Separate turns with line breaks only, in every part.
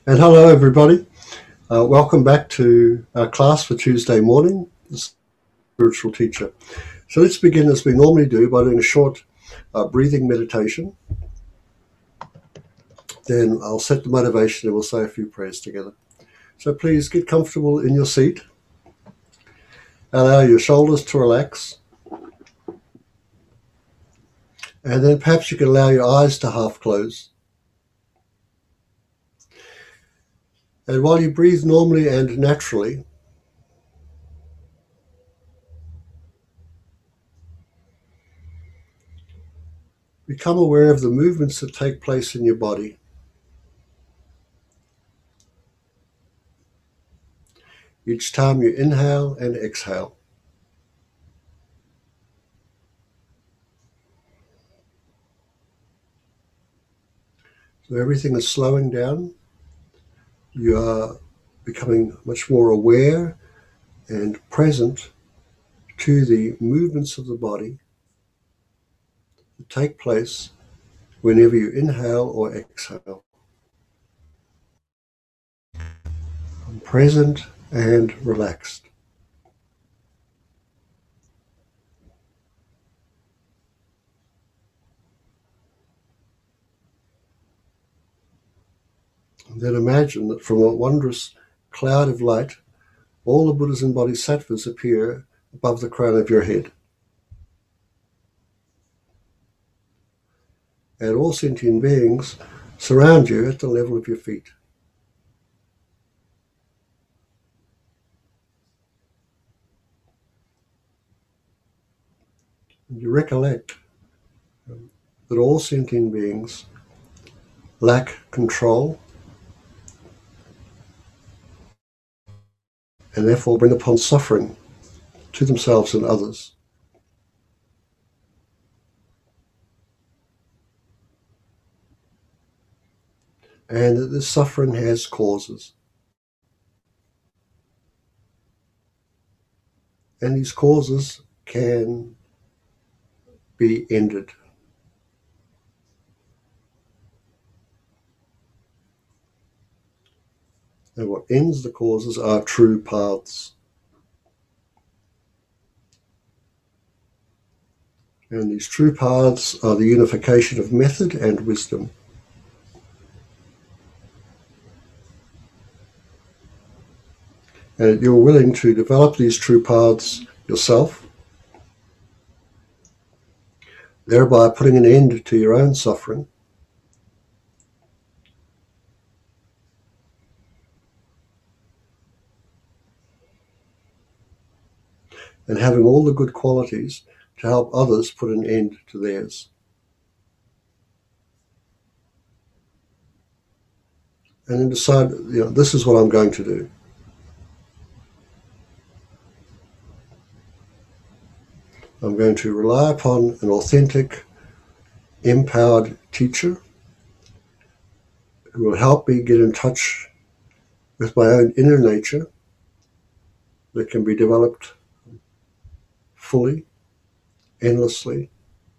And hello, everybody. Welcome back to our class for Tuesday morning, the spiritual teacher. So let's begin as we normally do by doing a short breathing meditation. Then I'll set the motivation and we'll say a few prayers together. So please get comfortable in your seat. Allow your shoulders to relax. And then perhaps you can allow your eyes to half close. And while you breathe normally and naturally, become aware of the movements that take place in your body. Each time you inhale and exhale. So everything is slowing down. You are becoming much more aware and present to the movements of the body that take place whenever you inhale or exhale. I'm present and relaxed. And then imagine that from a wondrous cloud of light, all the Buddhas and Bodhisattvas appear above the crown of your head. And all sentient beings surround you at the level of your feet. And you recollect that all sentient beings lack control and therefore bring upon suffering to themselves and others. And that this suffering has causes. And these causes can be ended. And what ends the causes are true paths. And these true paths are the unification of method and wisdom. And you're willing to develop these true paths yourself, thereby putting an end to your own suffering. And having all the good qualities to help others put an end to theirs. And then decide, this is what I'm going to do. I'm going to rely upon an authentic, empowered teacher who will help me get in touch with my own inner nature that can be developed fully, endlessly,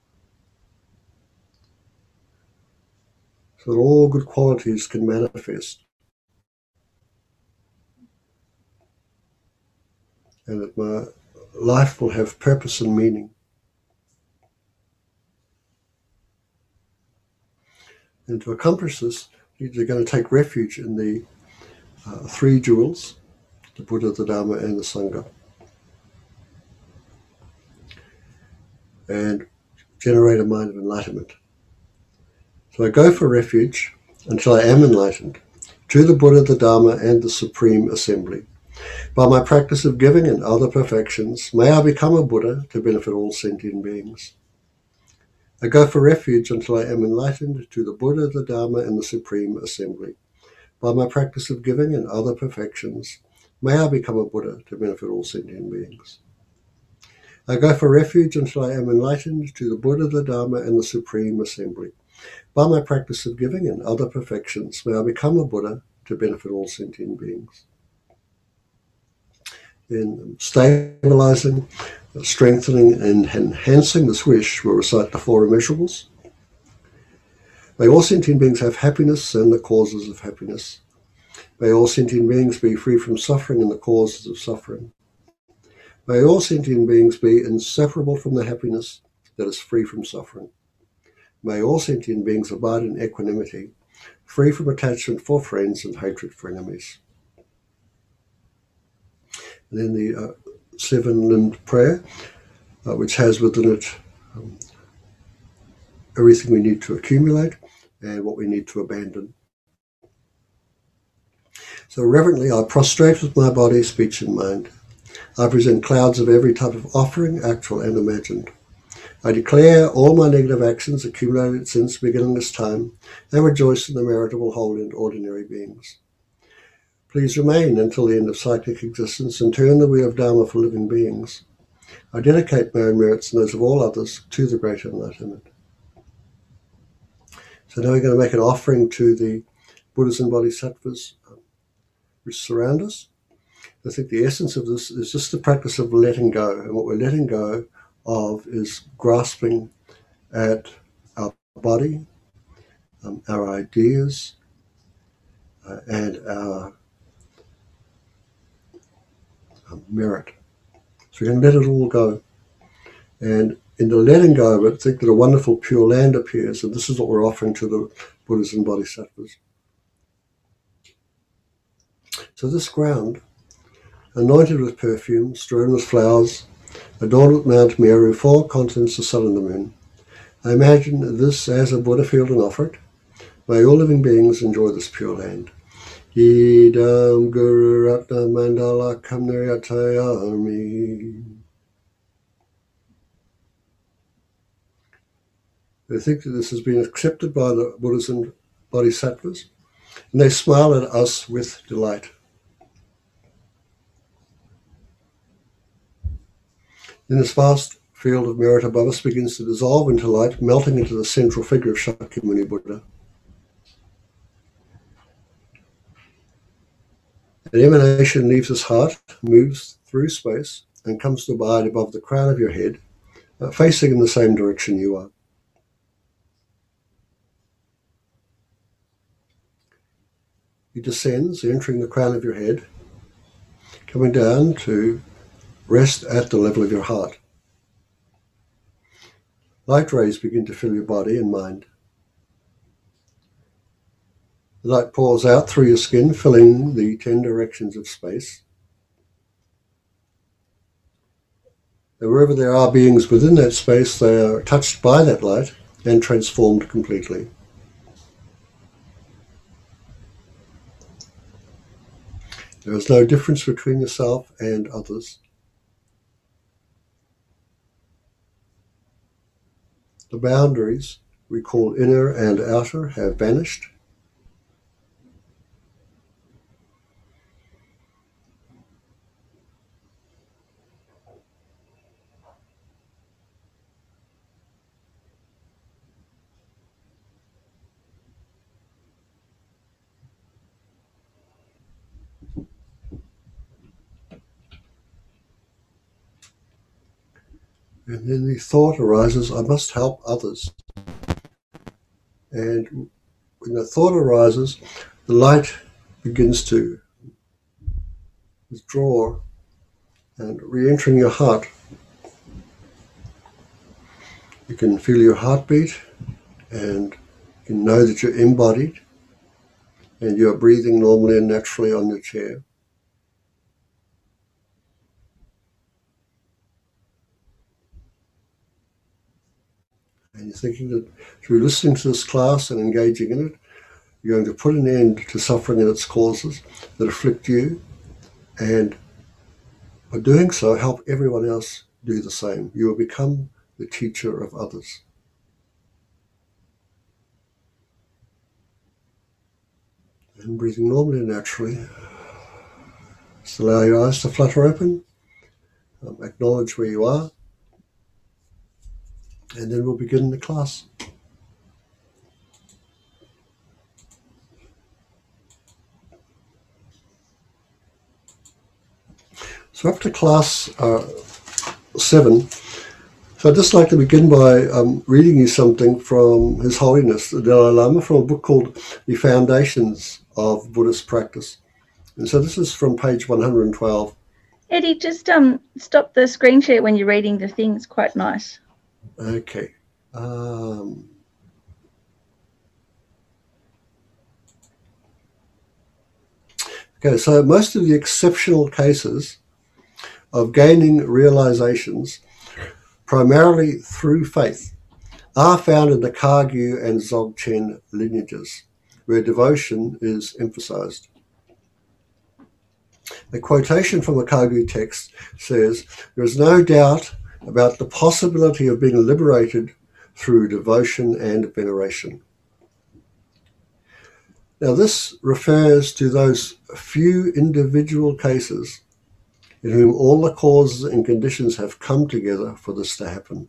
so that all good qualities can manifest. And that my life will have purpose and meaning. And to accomplish this, you're going to take refuge in the three jewels, the Buddha, the Dharma, and the Sangha. And generate a mind of enlightenment. So I go for refuge until I am enlightened, to the Buddha, the Dharma, and the Supreme Assembly. By my practice of giving and other perfections, may I become a Buddha to benefit all sentient beings. I go for refuge until I am enlightened, to the Buddha, the Dharma, and the Supreme Assembly. By my practice of giving and other perfections, may I become a Buddha to benefit all sentient beings. I go for refuge until I am enlightened, to the Buddha, the Dharma, and the Supreme Assembly. By my practice of giving and other perfections, may I become a Buddha to benefit all sentient beings. In stabilizing, strengthening, and enhancing this wish, we'll recite the four immeasurables. May all sentient beings have happiness and the causes of happiness. May all sentient beings be free from suffering and the causes of suffering. May all sentient beings be inseparable from the happiness that is free from suffering. May all sentient beings abide in equanimity, free from attachment for friends and hatred for enemies. And then the seven-limbed prayer, which has within it everything we need to accumulate and what we need to abandon. So reverently I prostrate with my body, speech and mind. I present clouds of every type of offering, actual and imagined. I declare all my negative actions accumulated since beginningless time and rejoice in the merit of all holy and ordinary beings. Please remain until the end of cyclic existence and turn the wheel of Dharma for living beings. I dedicate my own merits and those of all others to the Great Enlightenment. So now we're going to make an offering to the Buddhas and Bodhisattvas which surround us. I think the essence of this is just the practice of letting go. And what we're letting go of is grasping at our body, our ideas, and our merit. So we can let it all go. And in the letting go of it, think that a wonderful pure land appears, and this is what we're offering to the Buddhas and Bodhisattvas. So this ground, anointed with perfume, strewn with flowers, adorned with Mount Meru, 4 continents, the sun and the moon. I imagine this as a Buddha field and offer it. May all living beings enjoy this pure land. Idam Guru Ratna Mandala Kamnayatayami. They think that this has been accepted by the Buddhas and Bodhisattvas, and they smile at us with delight. Then this vast field of merit above us begins to dissolve into light, melting into the central figure of Shakyamuni Buddha. An emanation leaves his heart, moves through space, and comes to abide above the crown of your head, facing in the same direction you are. He descends, entering the crown of your head, coming down to rest at the level of your heart. Light rays begin to fill your body and mind. The light pours out through your skin, filling the 10 directions of space. And wherever there are beings within that space, they are touched by that light and transformed completely. There is no difference between yourself and others. The boundaries we call inner and outer have vanished. And then the thought arises, I must help others. And when the thought arises, the light begins to withdraw and re-entering your heart. You can feel your heartbeat and you can know that you're embodied and you're breathing normally and naturally on your chair. And you're thinking that through listening to this class and engaging in it, you're going to put an end to suffering and its causes that afflict you, and by doing so, help everyone else do the same. You will become the teacher of others. And breathing normally and naturally, just allow your eyes to flutter open, acknowledge where you are, and then we'll begin the class. So after class 7, So I'd just like to begin by reading you something from His Holiness the Dalai Lama from a book called The Foundations of Buddhist Practice. And so this is from page 112.
Eddie, just stop the screen share when you're reading the thing. It's quite nice.
Okay. Okay, so most of the exceptional cases of gaining realizations primarily through faith are found in the Kagyu and Dzogchen lineages, where devotion is emphasized. A quotation from a Kagyu text says, "There is no doubt about the possibility of being liberated through devotion and veneration." Now, this refers to those few individual cases in whom all the causes and conditions have come together for this to happen.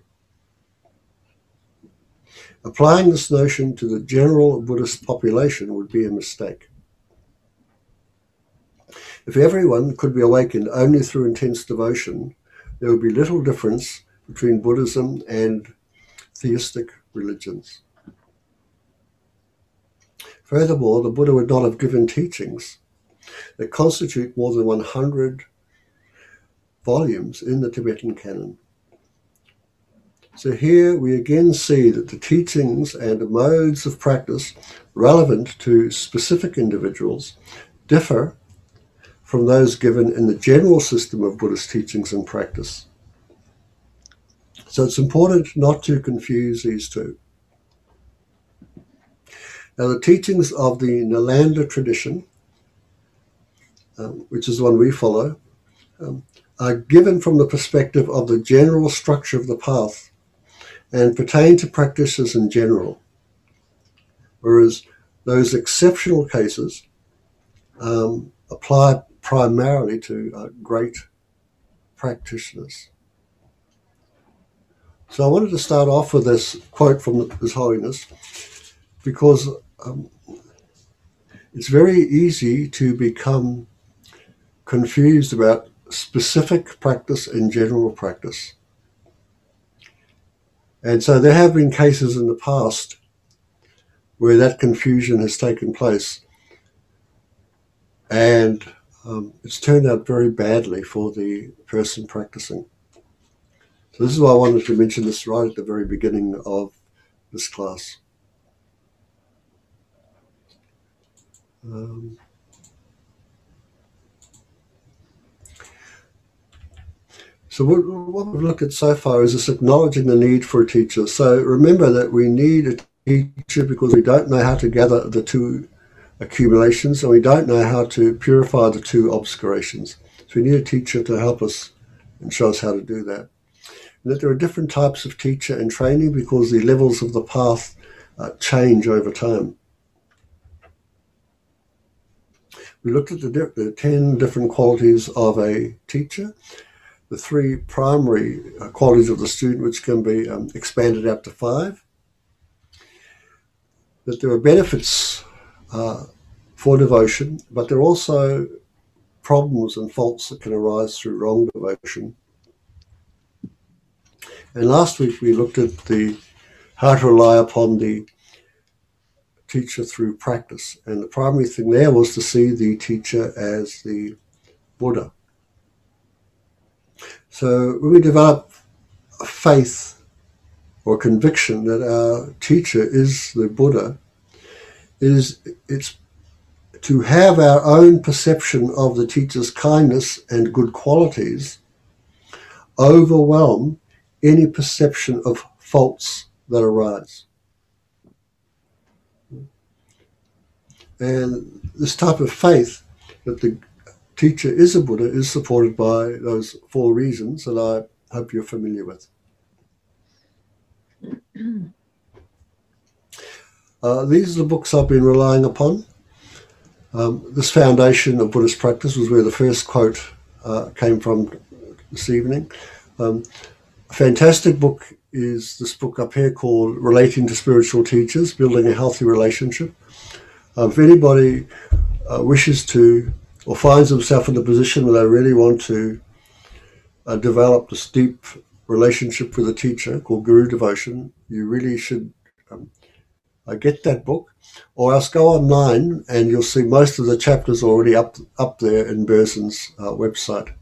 Applying this notion to the general Buddhist population would be a mistake. If everyone could be awakened only through intense devotion, there would be little difference between Buddhism and theistic religions. Furthermore, the Buddha would not have given teachings that constitute more than 100 volumes in the Tibetan canon. So here we again see that the teachings and modes of practice relevant to specific individuals differ from those given in the general system of Buddhist teachings and practice. So it's important not to confuse these two. Now, the teachings of the Nalanda tradition, which is the one we follow, are given from the perspective of the general structure of the path and pertain to practitioners in general, whereas those exceptional cases apply primarily to great practitioners. So I wanted to start off with this quote from His Holiness because it's very easy to become confused about specific practice and general practice. And so there have been cases in the past where that confusion has taken place, and it's turned out very badly for the person practicing. So this is why I wanted to mention this right at the very beginning of this class. So what we've looked at so far is this acknowledging the need for a teacher. So remember that we need a teacher because we don't know how to gather the two accumulations and we don't know how to purify the two obscurations. So we need a teacher to help us and show us how to do that. And that there are different types of teacher and training because the levels of the path change over time. We looked at the 10 different qualities of a teacher, the 3 primary qualities of the student, which can be expanded out to 5, that there are benefits for devotion, but there are also problems and faults that can arise through wrong devotion. And last week we looked at how to rely upon the teacher through practice. And the primary thing there was to see the teacher as the Buddha. So when we develop a faith or conviction that our teacher is the Buddha, it's to have our own perception of the teacher's kindness and good qualities overwhelm any perception of faults that arise. And this type of faith that the teacher is a Buddha is supported by those 4 reasons that I hope you're familiar with. These are the books I've been relying upon. This Foundation of Buddhist Practice was where the first quote came from this evening. A fantastic book is this book up here called Relating to Spiritual Teachers, Building a Healthy Relationship. If anybody wishes to or finds himself in a position where they really want to develop this deep relationship with a teacher called Guru Devotion, you really should get that book, or else go online and you'll see most of the chapters already up there in Berzon's website.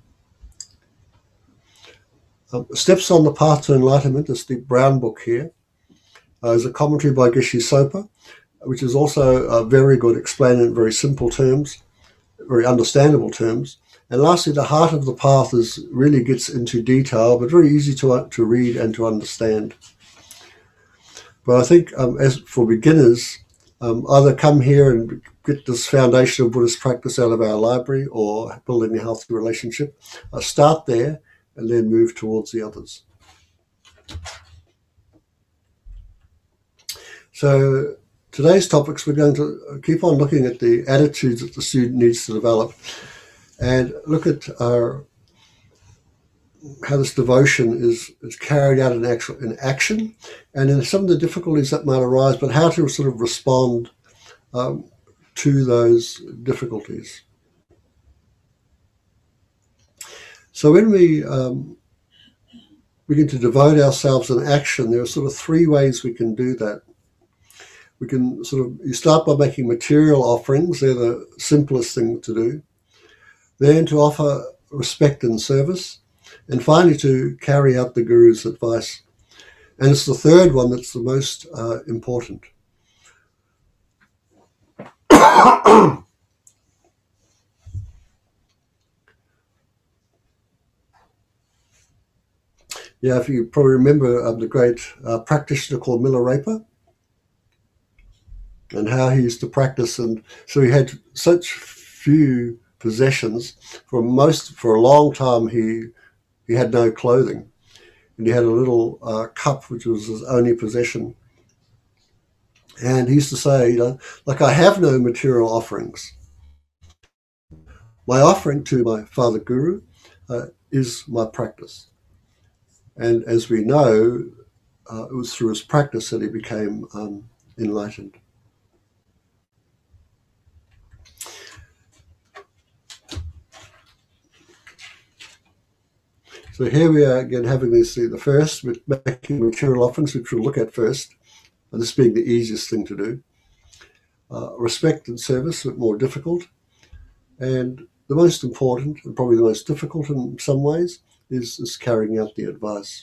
Steps on the Path to Enlightenment, this Steve Brown book here, is a commentary by Geshe Sopa, which is also very good, explained in very simple terms, very understandable terms. And lastly, The Heart of the Path really gets into detail, but very easy to read and to understand. But I think as for beginners, either come here and get this foundation of Buddhist practice out of our library, or building a healthy relationship. Start there and then move towards the others. So today's topics, we're going to keep on looking at the attitudes that the student needs to develop, and look at how this devotion is carried out in action, and in some of the difficulties that might arise, but how to sort of respond to those difficulties. So when we begin to devote ourselves in action, there are sort of three ways we can do that. We can you start by making material offerings. They're the simplest thing to do. Then to offer respect and service. And finally, to carry out the Guru's advice. And it's the third one that's the most important. Yeah, if you probably remember the great practitioner called Milarepa, and how he used to practice. And so he had such few possessions. For a long time, he had no clothing, and he had a little cup which was his only possession. And he used to say, I have no material offerings. My offering to my Father Guru is my practice. And as we know, it was through his practice that he became enlightened. So here we are again having the first, with making material offerings, which we'll look at first, and this being the easiest thing to do. Respect and service, a bit more difficult. And the most important, and probably the most difficult in some ways, is carrying out the advice.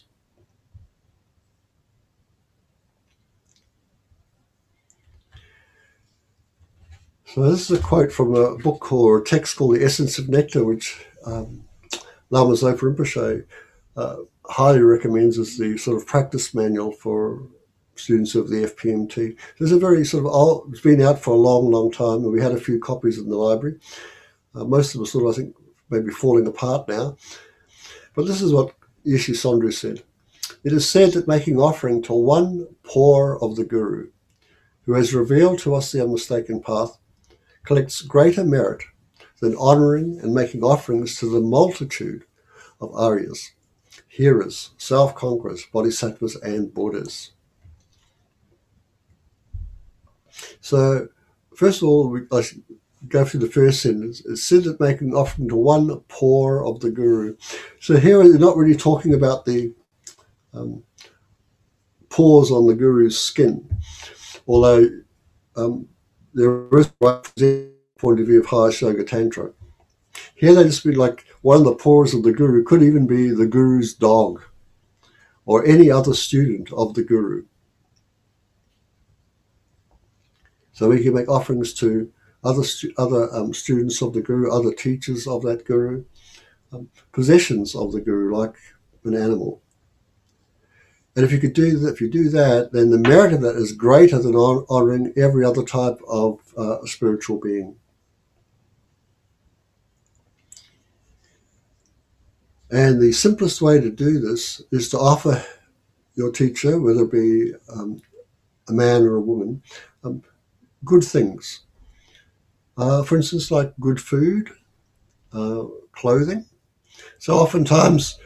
So this is a quote from a book or a text called The Essence of Nectar, which Lama Zopa Rinpoche highly recommends as the sort of practice manual for students of the FPMT. There's a very sort of old, it's been out for a long, long time, and we had a few copies in the library. Most of them are I think, maybe falling apart now. But this is what Yeshe Sondru said. It is said that making offering to one poor of the Guru, who has revealed to us the unmistaken path, collects greater merit than honouring and making offerings to the multitude of Aryas, hearers, self-conquerors, bodhisattvas, and Buddhas. So, first of all, I should go through the first sentence. It's said that making offering to one poor of the Guru. So here they're not really talking about the pores on the Guru's skin, although there is a point of view of Hatha Tantra. Here they just mean like one of the pores of the Guru could even be the Guru's dog or any other student of the Guru. So we can make offerings to other students of the Guru, other teachers of that Guru, possessions of the Guru, like an animal. And if you do that, then the merit of that is greater than honouring every other type of spiritual being. And the simplest way to do this is to offer your teacher, whether it be a man or a woman, good things. For instance, like good food, clothing. So oftentimes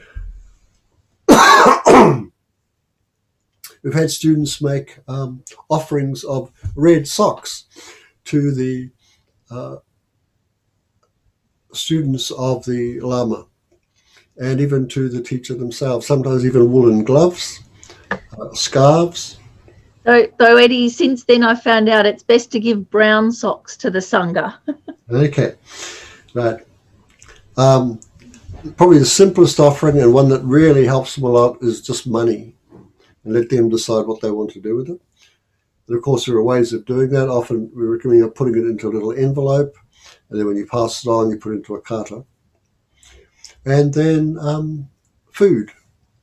we've had students make offerings of red socks to the students of the Lama. and even to the teacher themselves, sometimes even woolen gloves, scarves.
Though, Eddie, since then I found out it's best to give brown socks to the Sangha.
Okay, right. Probably the simplest offering and one that really helps them a lot is just money, and let them decide what they want to do with it. And of course, there are ways of doing that. Often we recommend putting it into a little envelope, and then when you pass it on, you put it into a kata. And then food.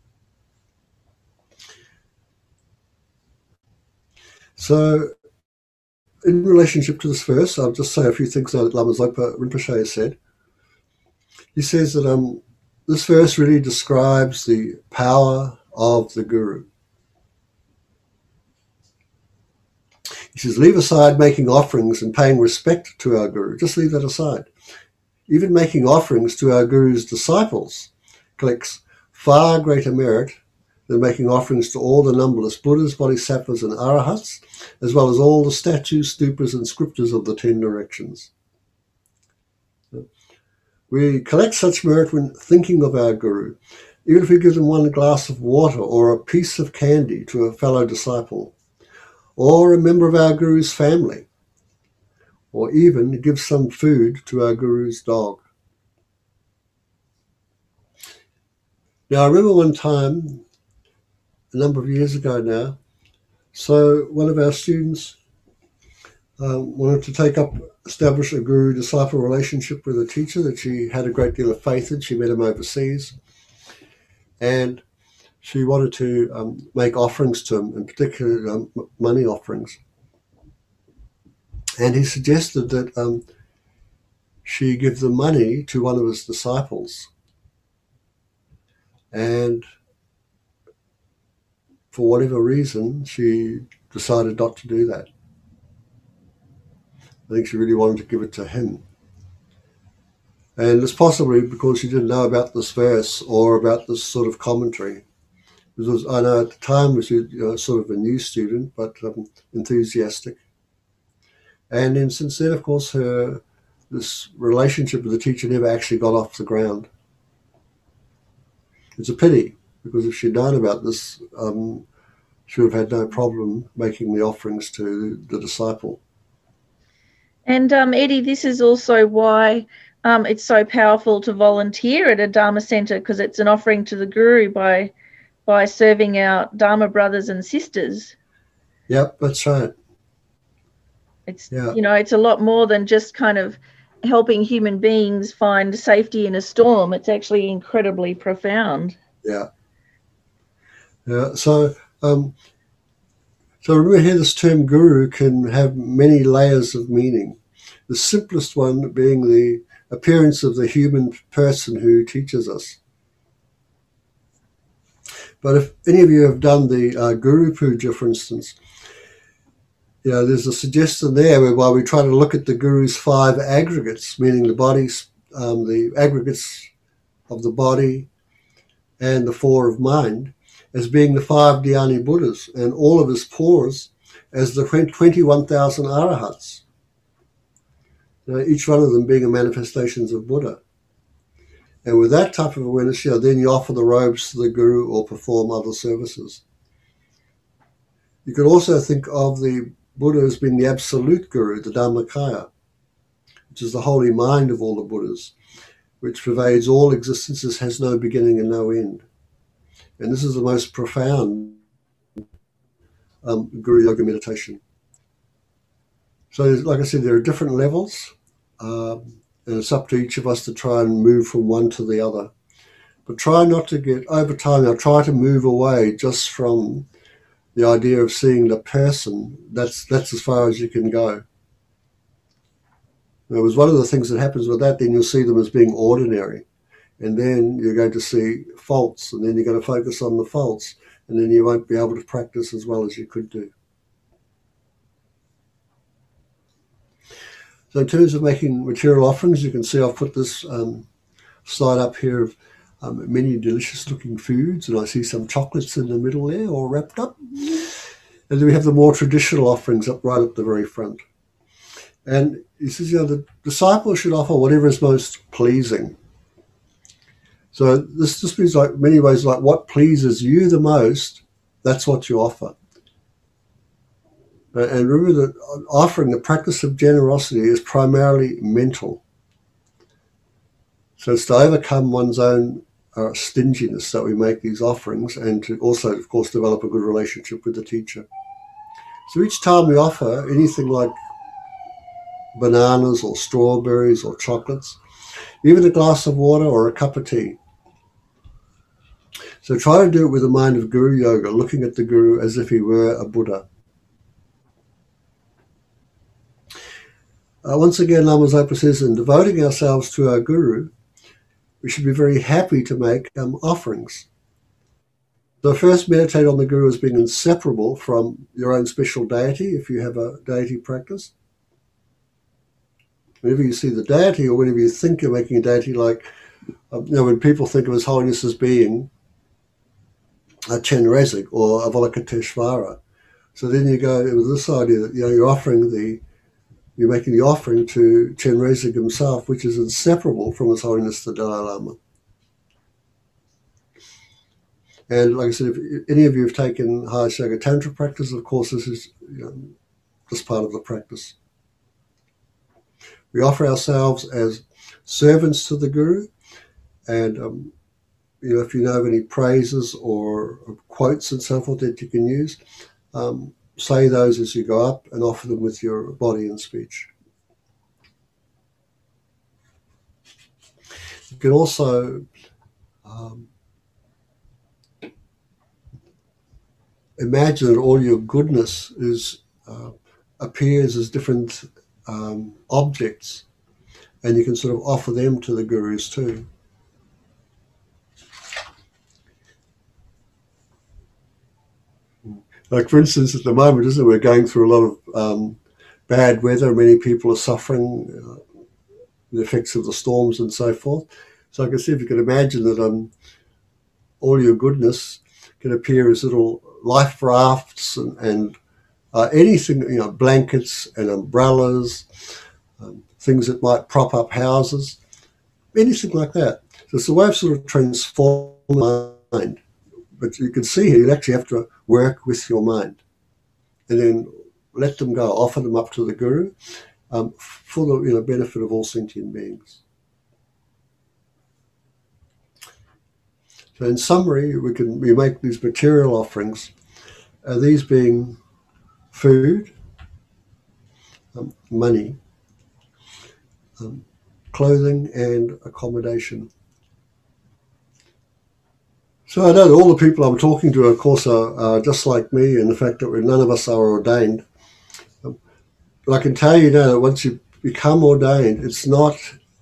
So, in relationship to this verse, I'll just say a few things that Lama Zopa Rinpoche has said. He says that this verse really describes the power of the Guru. He says, leave aside making offerings and paying respect to our Guru. Just leave that aside. Even making offerings to our Guru's disciples collects far greater merit than making offerings to all the numberless Buddhas, Bodhisattvas, and Arahats, as well as all the statues, stupas, and scriptures of the 10 directions. We collect such merit when thinking of our Guru, even if we give them one glass of water or a piece of candy to a fellow disciple, or a member of our Guru's family, or even give some food to our Guru's dog. Now, I remember one time, a number of years ago now, so one of our students wanted to establish a guru-disciple relationship with a teacher that she had a great deal of faith in. She met him overseas, and she wanted to make offerings to him, in particular money offerings. And he suggested that she give the money to one of his disciples. And for whatever reason, she decided not to do that. I think she really wanted to give it to him. And it's possibly because she didn't know about this verse or about this sort of commentary. Because I know at the time she was sort of a new student, but enthusiastic. And then since then, of course, this relationship with the teacher never actually got off the ground. It's a pity, because if she'd known about this, she would have had no problem making the offerings to the disciple.
And Eddie, this is also why it's so powerful to volunteer at a Dharma centre, because it's an offering to the Guru by serving our Dharma brothers and sisters.
Yep, that's right.
It's it's a lot more than just kind of helping human beings find safety in a storm. It's actually incredibly profound.
Yeah. So remember here, this term Guru can have many layers of meaning. The simplest one being the appearance of the human person who teaches us. But if any of you have done the Guru Puja, for instance, there's a suggestion there whereby we try to look at the Guru's 5 aggregates, meaning the bodies, the aggregates of the body and the 4 of mind, as being the 5 Dhyani Buddhas, and all of his pores as the 21,000 Arahats. Each one of them being a manifestations of Buddha. And with that type of awareness, then you offer the robes to the Guru or perform other services. You could also think of the Buddha as being the absolute Guru, the Dhammakaya, which is the holy mind of all the Buddhas, which pervades all existences, has no beginning and no end. And this is the most profound Guru Yoga meditation. So, like I said, there are different levels, and it's up to each of us to try and move from one to the other. But try not to get, over time, try to move away just from the idea of seeing the person. That's as far as you can go. It was one of the things that happens with that, then you'll see them as being ordinary. And then you're going to see faults, and then you're going to focus on the faults, and then you won't be able to practice as well as you could do. So in terms of making material offerings, you can see I've put this slide up here of many delicious looking foods, and I see some chocolates in the middle there, all wrapped up. And then we have the more traditional offerings up right at the very front. And he says, the disciple should offer whatever is most pleasing. So this just means, like, many ways, like what pleases you the most, that's what you offer. And remember that offering, the practice of generosity, is primarily mental. So it's to overcome one's own stinginess that we make these offerings, and to also, of course, develop a good relationship with the teacher. So each time we offer anything like bananas or strawberries or chocolates, even a glass of water or a cup of tea. So try to do it with the mind of Guru Yoga, looking at the Guru as if he were a Buddha. Once again, Lama Zopa says, in devoting ourselves to our Guru, we should be very happy to make offerings. So first, meditate on the Guru as being inseparable from your own special deity, if you have a deity practice. Whenever you see the deity, or whenever you think you're making a deity, like when people think of His Holiness as being a Chenrezig or Avalokiteshvara, so then you go with this idea that you're making the offering to Chenrezig himself, which is inseparable from His Holiness the Dalai Lama. And like I said, if any of you have taken Hatha Yoga Tantra practice, of course, this is just part of the practice. We offer ourselves as servants to the Guru, and if you know of any praises or quotes and so forth that you can use, say those as you go up and offer them with your body and speech. You can also imagine that all your goodness appears as different objects, and you can sort of offer them to the Gurus too. Like, for instance, at the moment, isn't it, we're going through a lot of bad weather. Many people are suffering the effects of the storms and so forth. So I can see if you can imagine that all your goodness can appear as little life rafts and anything, blankets and umbrellas, things that might prop up houses, anything like that. So it's a way of sort of transforming the mind. But you can see here, you actually have to work with your mind and then let them go, offer them up to the Guru for the benefit of all sentient beings. So in summary, we make these material offerings, these being food, money, clothing, and accommodation. So I know that all the people I'm talking to, of course, are just like me, in the fact that none of us are ordained. But I can tell you now that once you become ordained, it's not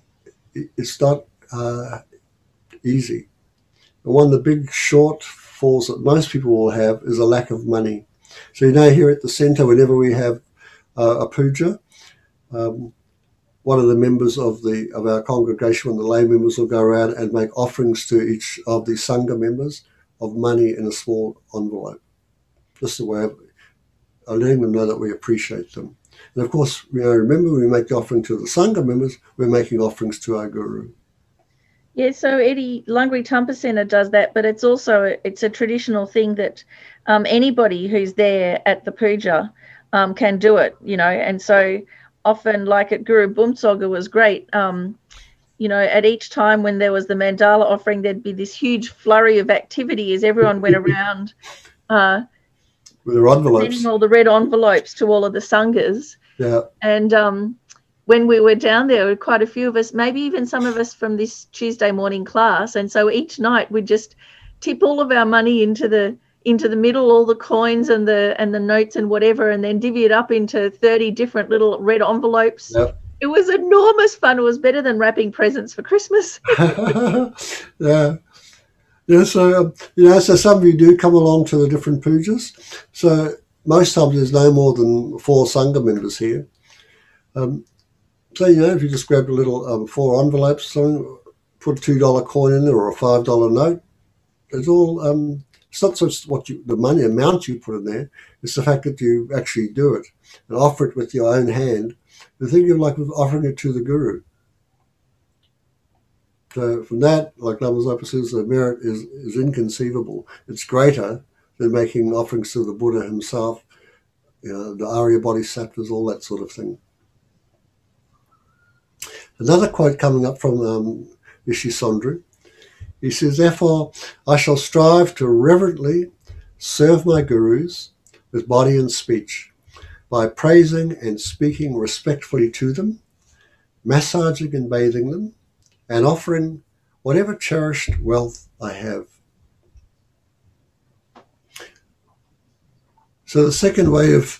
easy. And one of the big shortfalls that most people will have is a lack of money. So here at the centre, whenever we have a puja, one of the members of our congregation, one of the lay members, will go around and make offerings to each of the Sangha members of money in a small envelope. Just a way of letting them know that we appreciate them. And of course, remember, when we make the offering to the Sangha members, we're making offerings to our Guru.
Yeah, so Eddie, Lungri Tampa Centre does that, but it's a traditional thing that anybody who's there at the puja can do it, and so often, like at Guru Bumtsoga was great, at each time when there was the mandala offering, there'd be this huge flurry of activity as everyone went around
with their envelopes,
sending all the red envelopes to all of the sanghas.
Yeah.
And when we were down there, quite a few of us, maybe even some of us from this Tuesday morning class, and so each night we'd just tip all of our money into the middle, all the coins and the notes and whatever, and then divvy it up into 30 different little red envelopes.
Yep.
It was enormous fun. It was better than wrapping presents for Christmas.
Yeah. Yeah, so, so some of you do come along to the different pujas. So most times there's no more than 4 Sangha members here. So, if you just grab a little 4 envelopes, put a $2 coin in there or a $5 note, it's all, it's not so the money amount you put in there, it's the fact that you actually do it and offer it with your own hand. And think of like offering it to the Guru. from that, like Lama Zopa says, the merit is inconceivable. It's greater than making offerings to the Buddha himself, the Arya Bodhisattvas, all that sort of thing. Another quote coming up from Ishisondru. He says, therefore, I shall strive to reverently serve my gurus with body and speech by praising and speaking respectfully to them, massaging and bathing them, and offering whatever cherished wealth I have. So the second way of,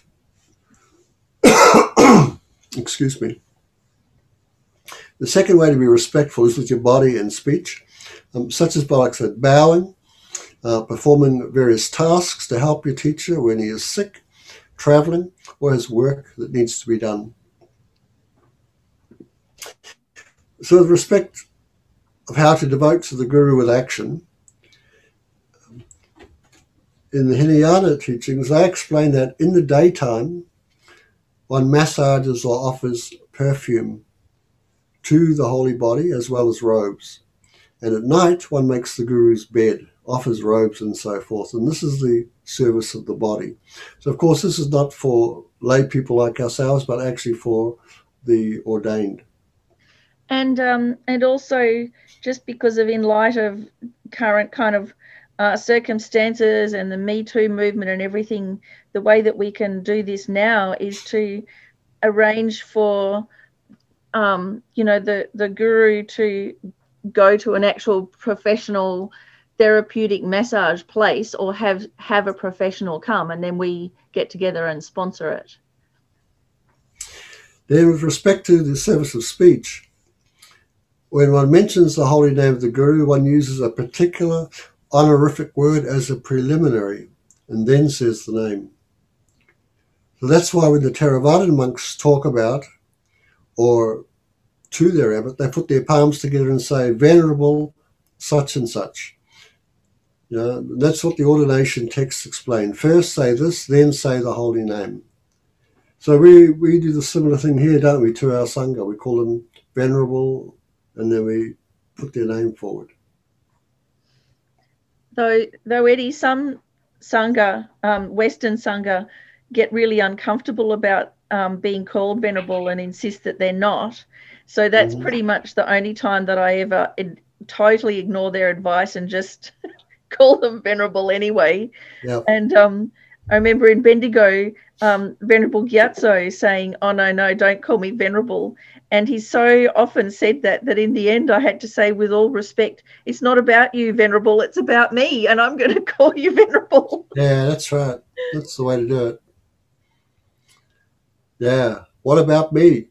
excuse me, the second way to be respectful is with your body and speech, such as by, like I said, bowing, performing various tasks to help your teacher when he is sick, traveling, or has work that needs to be done. So with respect of how to devote to the Guru with action, in the Hinayana teachings, they explain that in the daytime, one massages or offers perfume to the holy body as well as robes. And at night, one makes the Guru's bed, offers robes and so forth. And this is the service of the body. So, of course, this is not for lay people like ourselves, but actually for the ordained.
And also, just because of in light of current kind of circumstances and the Me Too movement and everything, the way that we can do this now is to arrange for, the guru to go to an actual professional therapeutic massage place or have a professional come, and then we get together and sponsor it.
Then with respect to the service of speech, when one mentions the holy name of the Guru, one uses a particular honorific word as a preliminary and then says the name. So that's why when the Theravadan monks talk about or to their abbot, they put their palms together and say, Venerable such and such. That's what the ordination texts explain. First say this, then say the holy name. So we do the similar thing here, don't we, to our Sangha. We call them Venerable, and then we put their name forward.
Though Eddie, some Sangha, Western Sangha, get really uncomfortable about being called Venerable and insist that they're not. So that's pretty much the only time that I ever totally ignore their advice and just call them Venerable anyway.
Yep.
And I remember in Bendigo, Venerable Gyatso saying, oh, no, don't call me Venerable. And he so often said that in the end I had to say, with all respect, it's not about you, Venerable, it's about me, and I'm going to call you Venerable.
Yeah, that's right. That's the way to do it. Yeah. What about me?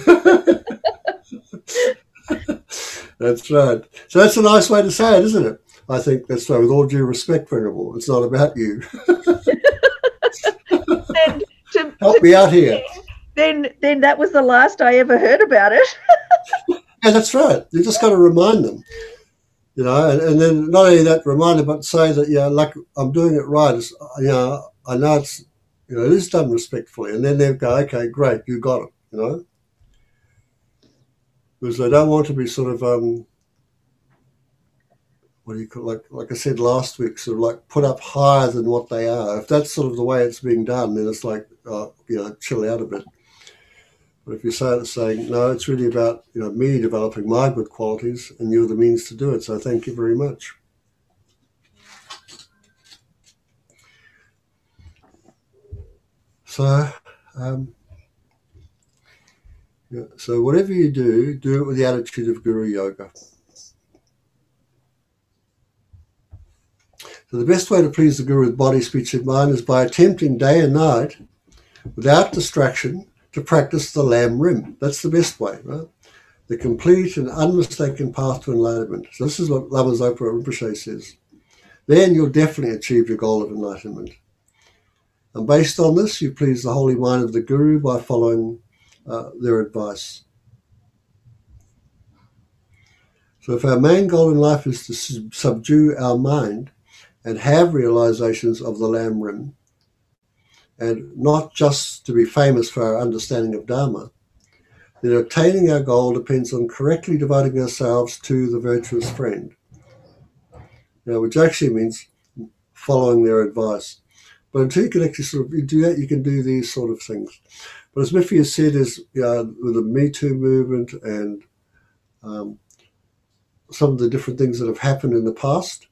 That's right. So that's a nice way to say it, isn't it? I think that's right. With all due respect, Venerable, it's not about you.
And
help me out here.
Then that was the last I ever heard about it.
Yeah, that's right. You just got to remind them, and then not only that, remind them, but say that, like I'm doing it right. It's, I know it's, it is done respectfully, and then they'll go, okay, great, you got it, because they don't want to be sort of what do you call, like I said last week, sort of like put up higher than what they are. If that's sort of the way it's being done, then it's like, chill out a bit. But if you say it saying, no, it's really about, me developing my good qualities and you're the means to do it. So thank you very much. So, so whatever you do it with the attitude of Guru Yoga. So the best way to please the Guru with body, speech, and mind is by attempting day and night, without distraction, to practice the Lam Rim. That's the best way, right? The complete and unmistaken path to enlightenment. So this is what Lama Zopa Rinpoche says. Then you'll definitely achieve your goal of enlightenment. And based on this, you please the holy mind of the Guru by following their advice. So if our main goal in life is to subdue our mind and have realizations of the Lam Rim, and not just to be famous for our understanding of Dharma, that attaining our goal depends on correctly devoting ourselves to the virtuous friend. Which actually means following their advice. But until you can actually sort of do that, you can do these sort of things. But as Miffy has said, with the Me Too movement and some of the different things that have happened in the past,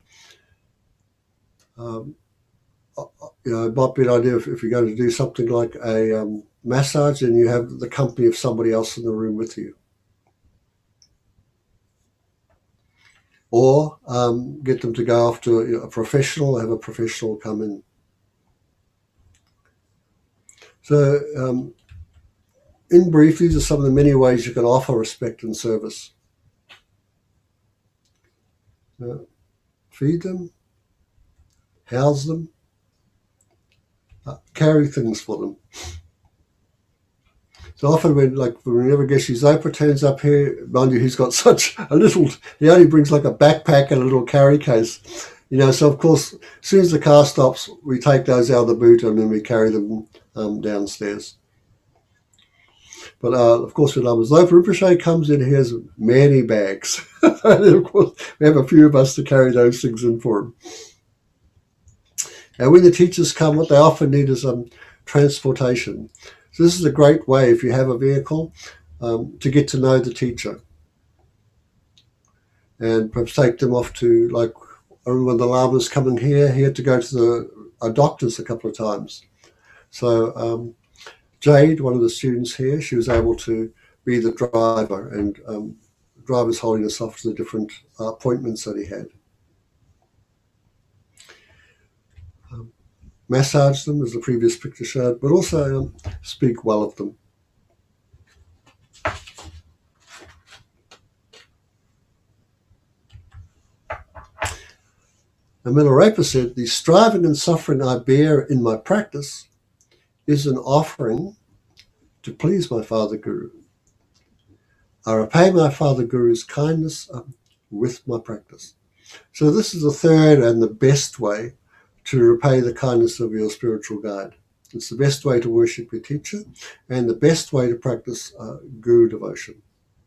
it might be an idea if you're going to do something like a massage and you have the company of somebody else in the room with you. Or get them to go after a professional, have a professional come in. So, in brief, these are some of the many ways you can offer respect and service. Feed them, house them, carry things for them. So often whenever Geshe Zopa turns up here, mind you, he's got such a little, he only brings like a backpack and a little carry case. So of course, as soon as the car stops, we take those out of the boot and then we carry them downstairs. But of course, when Lama Zopa Rinpoche comes in, he has many bags. And of course, we have a few of us to carry those things in for him. And when the teachers come, what they often need is transportation. So this is a great way, if you have a vehicle, to get to know the teacher. And perhaps take them off to, like, I remember when the Lama's coming here, he had to go to a doctor's a couple of times. So Jade, one of the students here, she was able to be the driver and driver's holding us off to the different appointments that he had. Massage them, as the previous picture showed, but also speak well of them. And Milarepa said, the striving and suffering I bear in my practice is an offering to please my Father Guru. I repay my Father Guru's kindness with my practice. So this is the third and the best way to repay the kindness of your spiritual guide. It's the best way to worship your teacher and the best way to practice Guru devotion.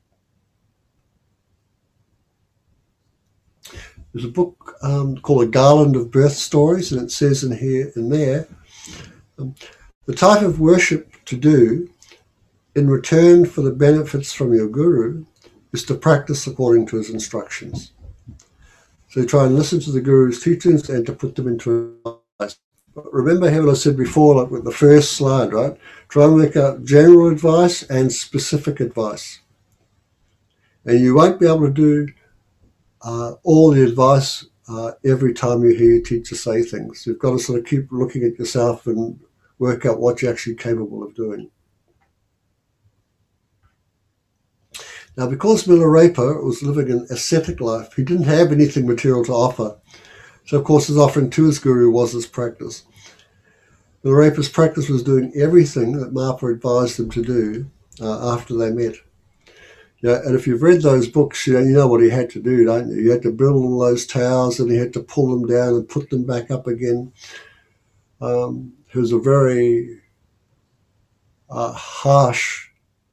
There's a book called A Garland of Birth Stories, and it says in there, the type of worship to do in return for the benefits from your Guru is to practice according to his instructions. So try and listen to the Guru's teachings and to put them into advice. Remember how I said before, like with the first slide, right? Try and work out general advice and specific advice. And you won't be able to do all the advice every time you hear your teacher say things. You've got to sort of keep looking at yourself and work out what you're actually capable of doing. Now, because Milarepa was living an ascetic life, he didn't have anything material to offer. So, of course, his offering to his guru was his practice. Milarepa's practice was doing everything that Mapa advised him to do after they met. And if you've read those books, you know what he had to do, don't you? You had to build all those towers and he had to pull them down and put them back up again. It was a very harsh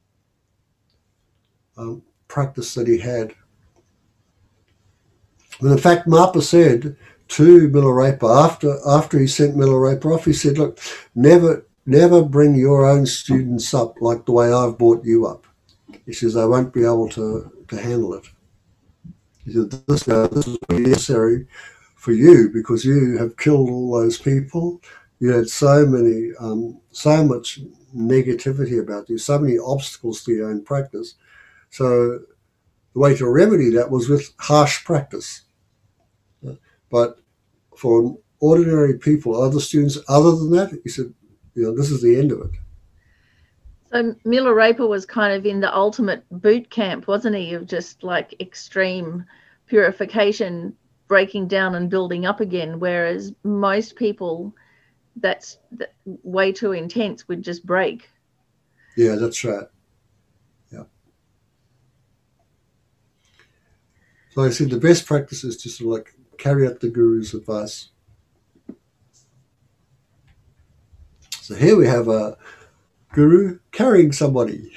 practice that he had. And in fact, Mapa said to Milarepa, after he sent Milarepa off, he said, look, never bring your own students up like the way I've brought you up. He says, they won't be able to handle it. He said, this is necessary for you because you have killed all those people. You had so much negativity about you, so many obstacles to your own practice. So the way to remedy that was with harsh practice. But for ordinary people, other students, other than that, he said, this is the end of it.
So Milarepa was kind of in the ultimate boot camp, wasn't he, of just like extreme purification, breaking down and building up again, whereas most people, that's way too intense, would just break.
Yeah, that's right. Yeah. So I said the best practice is to sort of like carry out the Guru's advice. So here we have a guru carrying somebody.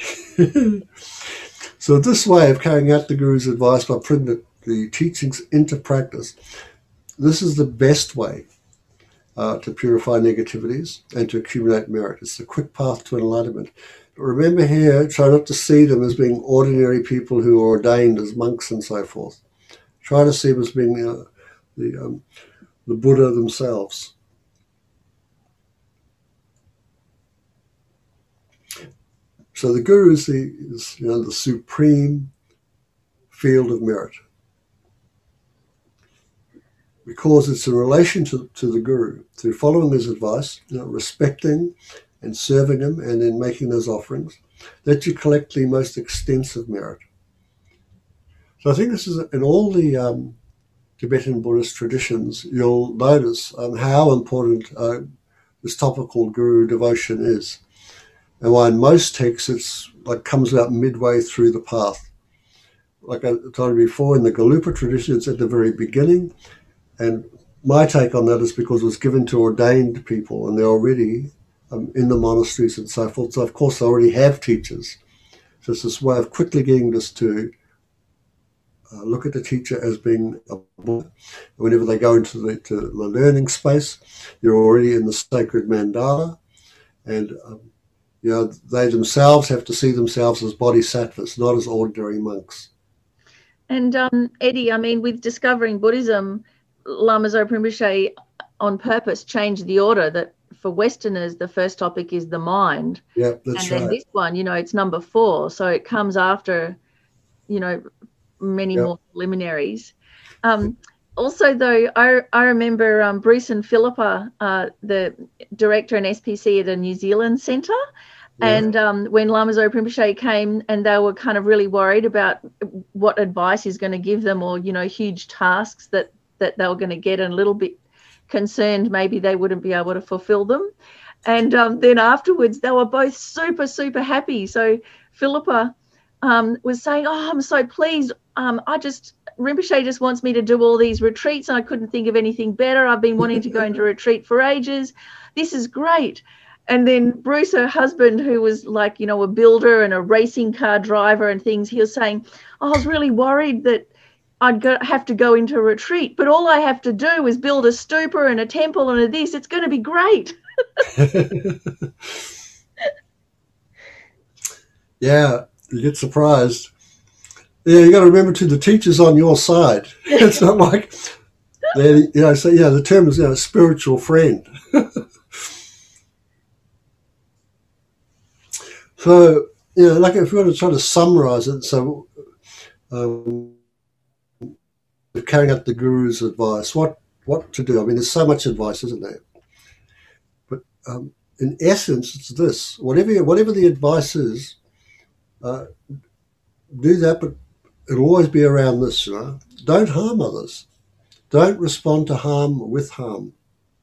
So this way of carrying out the guru's advice by putting the teachings into practice, this is the best way to purify negativities and to accumulate merit. It's the quick path to enlightenment. But remember here, try not to see them as being ordinary people who are ordained as monks and so forth. Try to see them as being the Buddha themselves. So the guru is the supreme field of merit, because it's in relation to the guru, through following his advice, respecting and serving him, and in making those offerings, that you collect the most extensive merit. So I think this is in all the Tibetan Buddhist traditions. You'll notice how important this topic called guru devotion is, and why in most texts it's like comes out midway through the path. Like I told you before, in the Galupa tradition, it's at the very beginning. And my take on that is because it was given to ordained people, and they're already in the monasteries and so forth. So, of course, they already have teachers. So it's this way of quickly getting us to look at the teacher as being a Buddha. Whenever they go into the learning space, you're already in the sacred mandala. And, they themselves have to see themselves as bodhisattvas, not as ordinary monks.
And Eddie, I mean, with discovering Buddhism, Lama Zopa Rinpoche on purpose changed the order, that for Westerners, the first topic is the mind.
Yeah, that's right.
And then this one, it's number 4. So it comes after, many more preliminaries. Also, though, I remember Bruce and Philippa, the director and SPC at a New Zealand centre. Yeah. And when Lama Zopa Rinpoche came, and they were kind of really worried about what advice he's going to give them, or, huge tasks that they were going to get, and a little bit concerned maybe they wouldn't be able to fulfill them. And then afterwards, they were both super, super happy. So Philippa was saying, "Oh, I'm so pleased. Rinpoche just wants me to do all these retreats, and I couldn't think of anything better. I've been wanting to go into a retreat for ages. This is great." And then Bruce, her husband, who was like, a builder and a racing car driver and things, he was saying, "I was really worried that I'd have to go into a retreat, but all I have to do is build a stupa and a temple and a this. It's going to be great."
Yeah, you get surprised. Yeah, you got to remember too, the teacher's on your side. It's not like the term is spiritual friend. So like if we want to try to summarize it, so carrying out the guru's advice, what to do? I mean, there's so much advice, isn't there? But in essence, it's this: whatever the advice is, do that, but it'll always be around this. Don't harm others. Don't respond to harm with harm.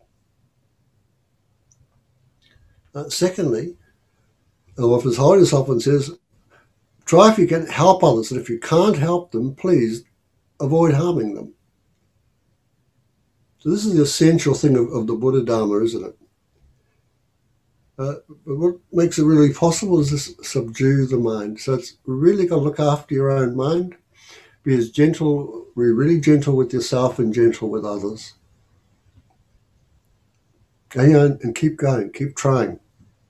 Secondly, what His Holiness often says, try if you can help others, and if you can't help them, please avoid harming them. So this is the essential thing of the Buddha Dharma, isn't it? But what makes it really possible is to subdue the mind. So it's really got to look after your own mind, be really gentle with yourself and gentle with others. And keep going, keep trying.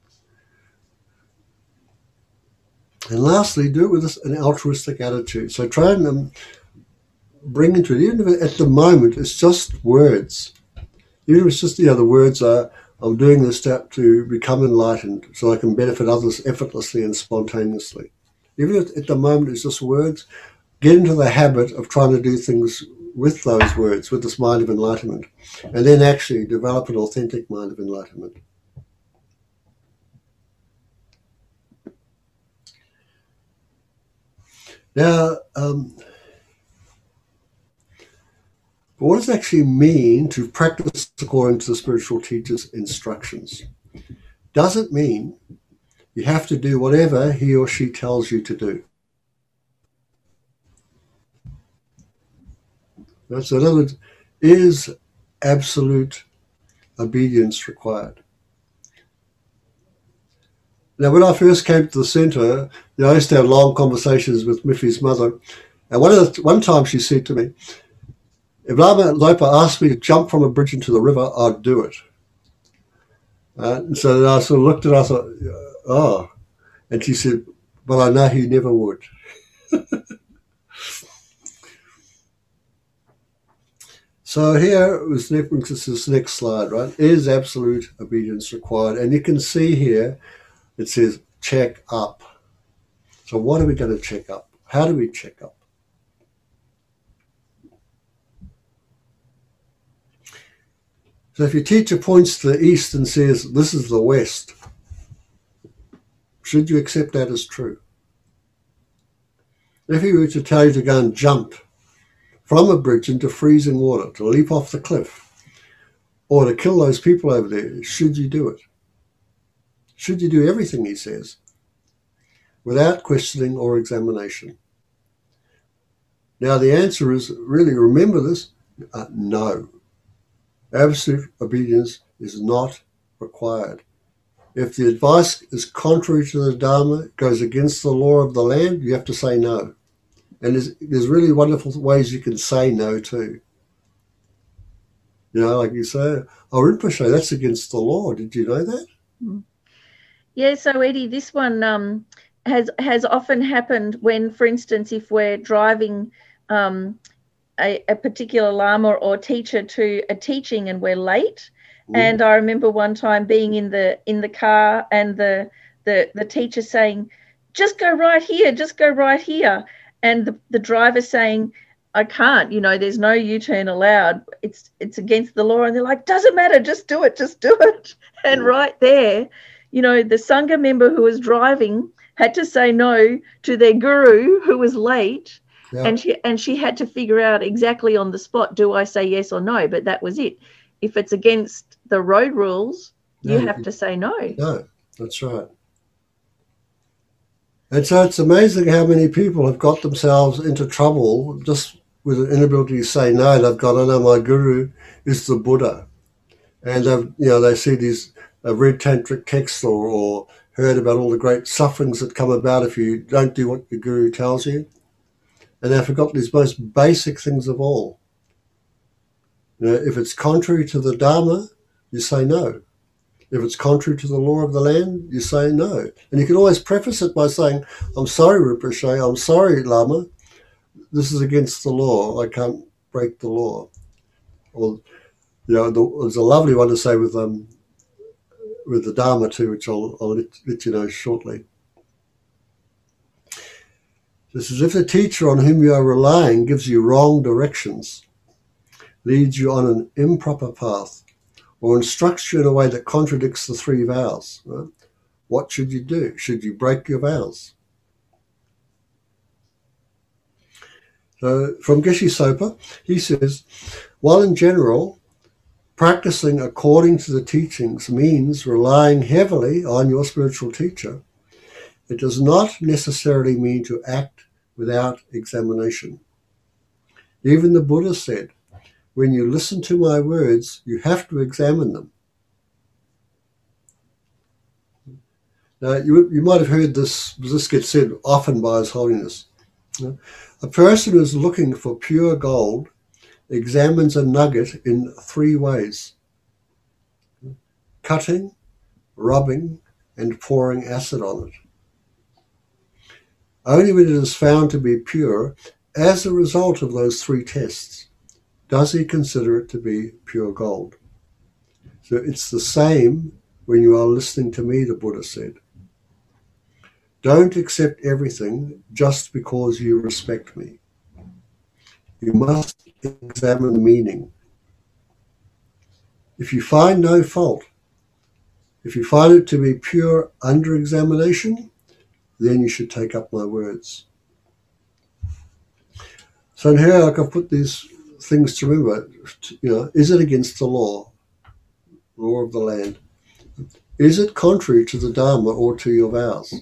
And lastly, do it with an altruistic attitude. So try and bring into it, even if at the moment it's just words. Even if it's just, the words are, "I'm doing this to become enlightened so I can benefit others effortlessly and spontaneously." Even if at the moment it's just words, get into the habit of trying to do things with those words, with this mind of enlightenment, and then actually develop an authentic mind of enlightenment. Now, what does it actually mean to practice according to the spiritual teacher's instructions? Does it mean you have to do whatever he or she tells you to do? So in other words, is absolute obedience required? Now, when I first came to the centre, I used to have long conversations with Miffy's mother. And one time she said to me, if Lama Zopa asked me to jump from a bridge into the river, I'd do it. And so I sort of looked at her, I thought, oh. And she said, but I know he never would. So here was this next slide, right? Is absolute obedience required? And you can see here, it says check up. So what are we going to check up? How do we check up? So if your teacher points to the east and says, this is the west, should you accept that as true? If he were to tell you to go and jump from a bridge into freezing water, to leap off the cliff, or to kill those people over there, should you do it? Should you do everything he says without questioning or examination? Now the answer is, really remember this, no. Absolute obedience is not required. If the advice is contrary to the Dharma, goes against the law of the land, you have to say no. And there's really wonderful ways you can say no too. You know, like you say, oh, Rinpoche, that's against the law. Did you know that?
Yeah, so Eddie, this one has often happened when, for instance, if we're driving a particular lama or teacher to a teaching and we're late. And I remember one time being in the car and the teacher saying, just go right here, just go right here. And the driver saying, I can't, you know, there's no U-turn allowed. It's against the law. And they're like, doesn't matter, just do it, just do it. And right there, you know, the Sangha member who was driving had to say no to their guru who was late. Yeah. And she had to figure out exactly on the spot, do I say yes or no? But that was it. If it's against the road rules, you have to say no.
No, that's right. And so it's amazing how many people have got themselves into trouble just with an inability to say no. They've got, I know my guru is the Buddha. And they see these read tantric texts or heard about all the great sufferings that come about if you don't do what your guru tells you. And they've forgotten these most basic things of all. You know, if it's contrary to the Dharma, you say no. If it's contrary to the law of the land, you say no. And you can always preface it by saying, I'm sorry, Rinpoche, I'm sorry, Lama, this is against the law. I can't break the law. Or, you know, there's a lovely one to say with the Dharma too, which I'll let you know shortly. This is if the teacher on whom you are relying gives you wrong directions, leads you on an improper path, or instructs you in a way that contradicts the 3 vows. Right? What should you do? Should you break your vows? So from Geshe Sopa, he says, while in general, practicing according to the teachings means relying heavily on your spiritual teacher, it does not necessarily mean to act without examination. Even the Buddha said, when you listen to my words, you have to examine them. Now, you might have heard this gets said often by His Holiness. A person who is looking for pure gold examines a nugget in 3 ways: cutting, rubbing, and pouring acid on it. Only when it is found to be pure, as a result of those 3 tests, does he consider it to be pure gold. So it's the same when you are listening to me, the Buddha said. Don't accept everything just because you respect me. You must examine the meaning. If you find no fault, if you find it to be pure under examination, then you should take up my words. So in here I've put these things to remember. You know, is it against the law of the land? Is it contrary to the Dharma or to your vows?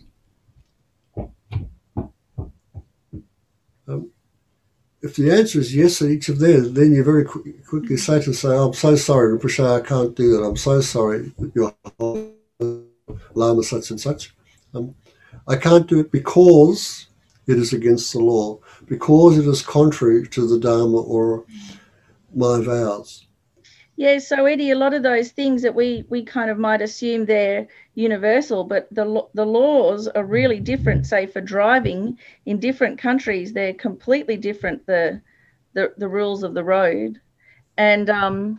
If the answer is yes at each of these, then you very quickly say, I'm so sorry, Rinpoche, I can't do that. I'm so sorry, your Lama such and such. I can't do it because it is against the law, because it is contrary to the Dharma or my vows.
Yeah, so Eddie, a lot of those things that we kind of might assume they're universal, but the laws are really different. Say for driving in different countries, they're completely different. The rules of the road, and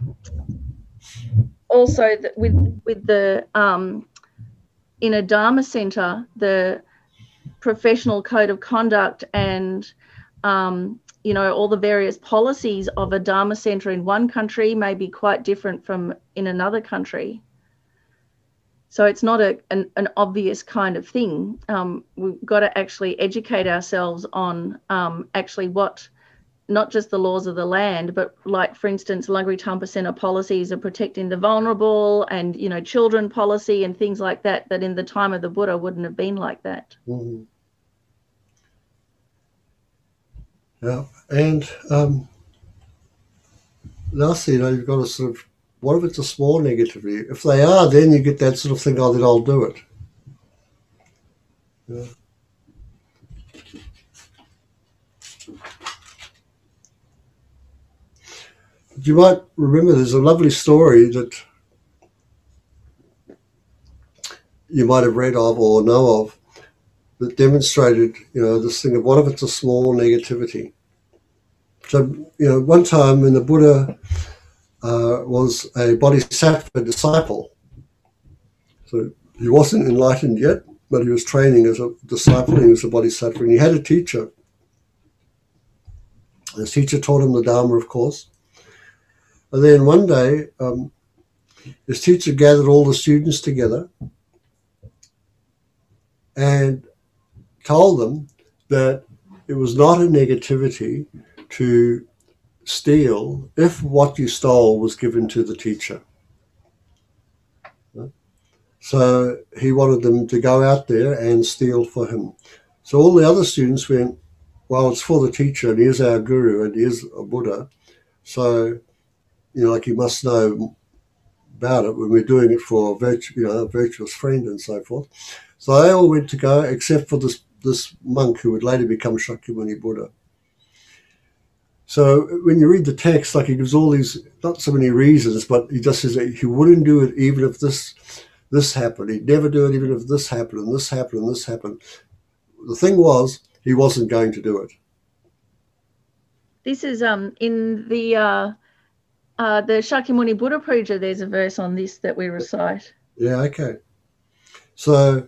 also with the in a Dharma center, the professional code of conduct and all the various policies of a Dharma center in one country may be quite different from in another country. So it's not an obvious kind of thing. We've got to actually educate ourselves on actually what, not just the laws of the land, but like, for instance, Lungri Tampa Center policies are protecting the vulnerable and, children policy and things like that, that in the time of the Buddha wouldn't have been like that.
Mm-hmm. Yeah, and lastly, you've got to sort of, what if it's a small negativity? If they are, then you get that sort of thing, oh, then I'll do it. Yeah. You might remember there's a lovely story that you might have read of or know of that demonstrated, this thing of what if it's a small negativity. So, one time when the Buddha was a Bodhisattva disciple, so he wasn't enlightened yet, but he was training as a disciple. He was a Bodhisattva, and he had a teacher. His teacher taught him the Dharma, of course. And then one day, his teacher gathered all the students together and told them that it was not a negativity to steal if what you stole was given to the teacher. So he wanted them to go out there and steal for him. So all the other students went, well, it's for the teacher, and he is our guru, and he is a Buddha. So, he must know about it when we're doing it for a virtuous friend and so forth. So they all went to go, except for this monk who would later become Shakyamuni Buddha. So when you read the text, he gives all these, not so many reasons, but he just says that he wouldn't do it even if this happened. He'd never do it even if this happened and this happened and this happened. The thing was, he wasn't going to do it.
This is in the Shakyamuni Buddha Puja. There's a verse on this that we recite.
Yeah, okay. So,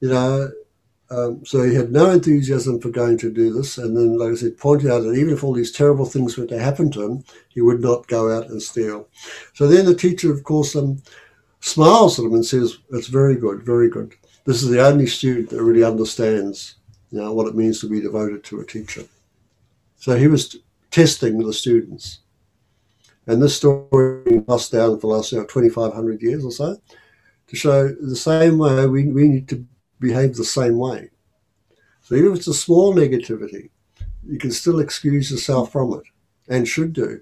so he had no enthusiasm for going to do this. And then, like I said, pointed out that even if all these terrible things were to happen to him, he would not go out and steal. So then the teacher, of course, smiles at him and says, it's very good, very good. This is the only student that really understands, what it means to be devoted to a teacher. So he was testing the students. And this story has been passed down for the last 2,500 years or so to show the same way we need to behave the same way. So even if it's a small negativity, you can still excuse yourself from it and should do.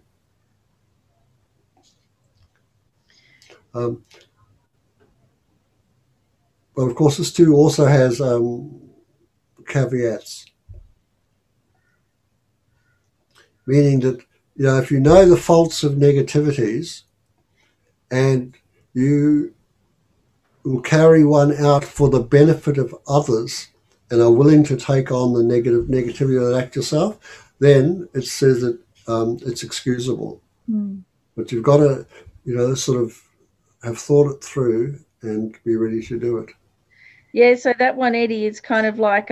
But of course, this too also has caveats, meaning that if you know the faults of negativities and you will carry one out for the benefit of others and are willing to take on the negativity of that act yourself, then it says that it's excusable. But you've got to, sort of have thought it through and be ready to do it.
Yeah, so that one, Eddie, is kind of like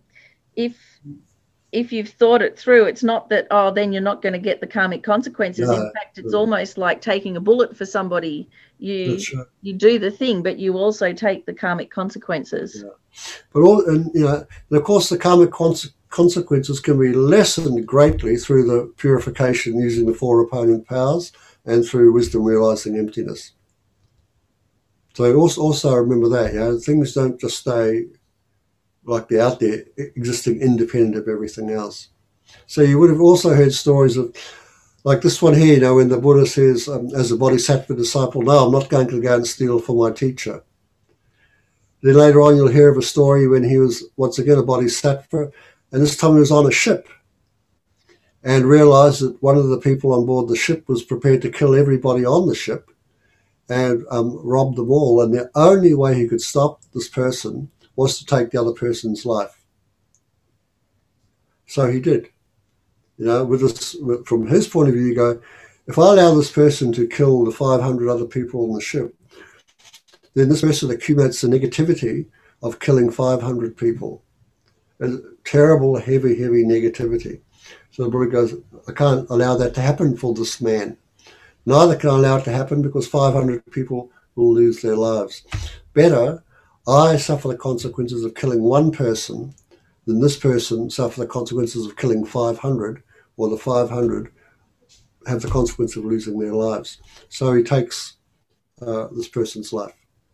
if you've thought it through, it's not that, then you're not going to get the karmic consequences. No, in fact, it's almost like taking a bullet for somebody. You do the thing, but you also take the karmic consequences.
Yeah. But of course, the karmic consequences can be lessened greatly through the purification using the four opponent powers and through wisdom realizing emptiness. So also remember that, things don't just stay like they're out there, existing independent of everything else. So you would have also heard stories of, like this one here, when the Buddha says, as a Bodhisattva disciple, no, I'm not going to go and steal for my teacher. Then later on, you'll hear of a story when he was once again a bodhisattva, and this time he was on a ship and realized that one of the people on board the ship was prepared to kill everybody on the ship and rob them all. And the only way he could stop this person was to take the other person's life. So he did. From his point of view, you go, if I allow this person to kill the 500 other people on the ship, then this person accumulates the negativity of killing 500 people. And terrible, heavy, heavy negativity. So the Buddha goes, I can't allow that to happen for this man. Neither can I allow it to happen because 500 people will lose their lives. Better, I suffer the consequences of killing one person than this person suffer the consequences of killing 500, or the 500 have the consequence of losing their lives. So he takes this person's life.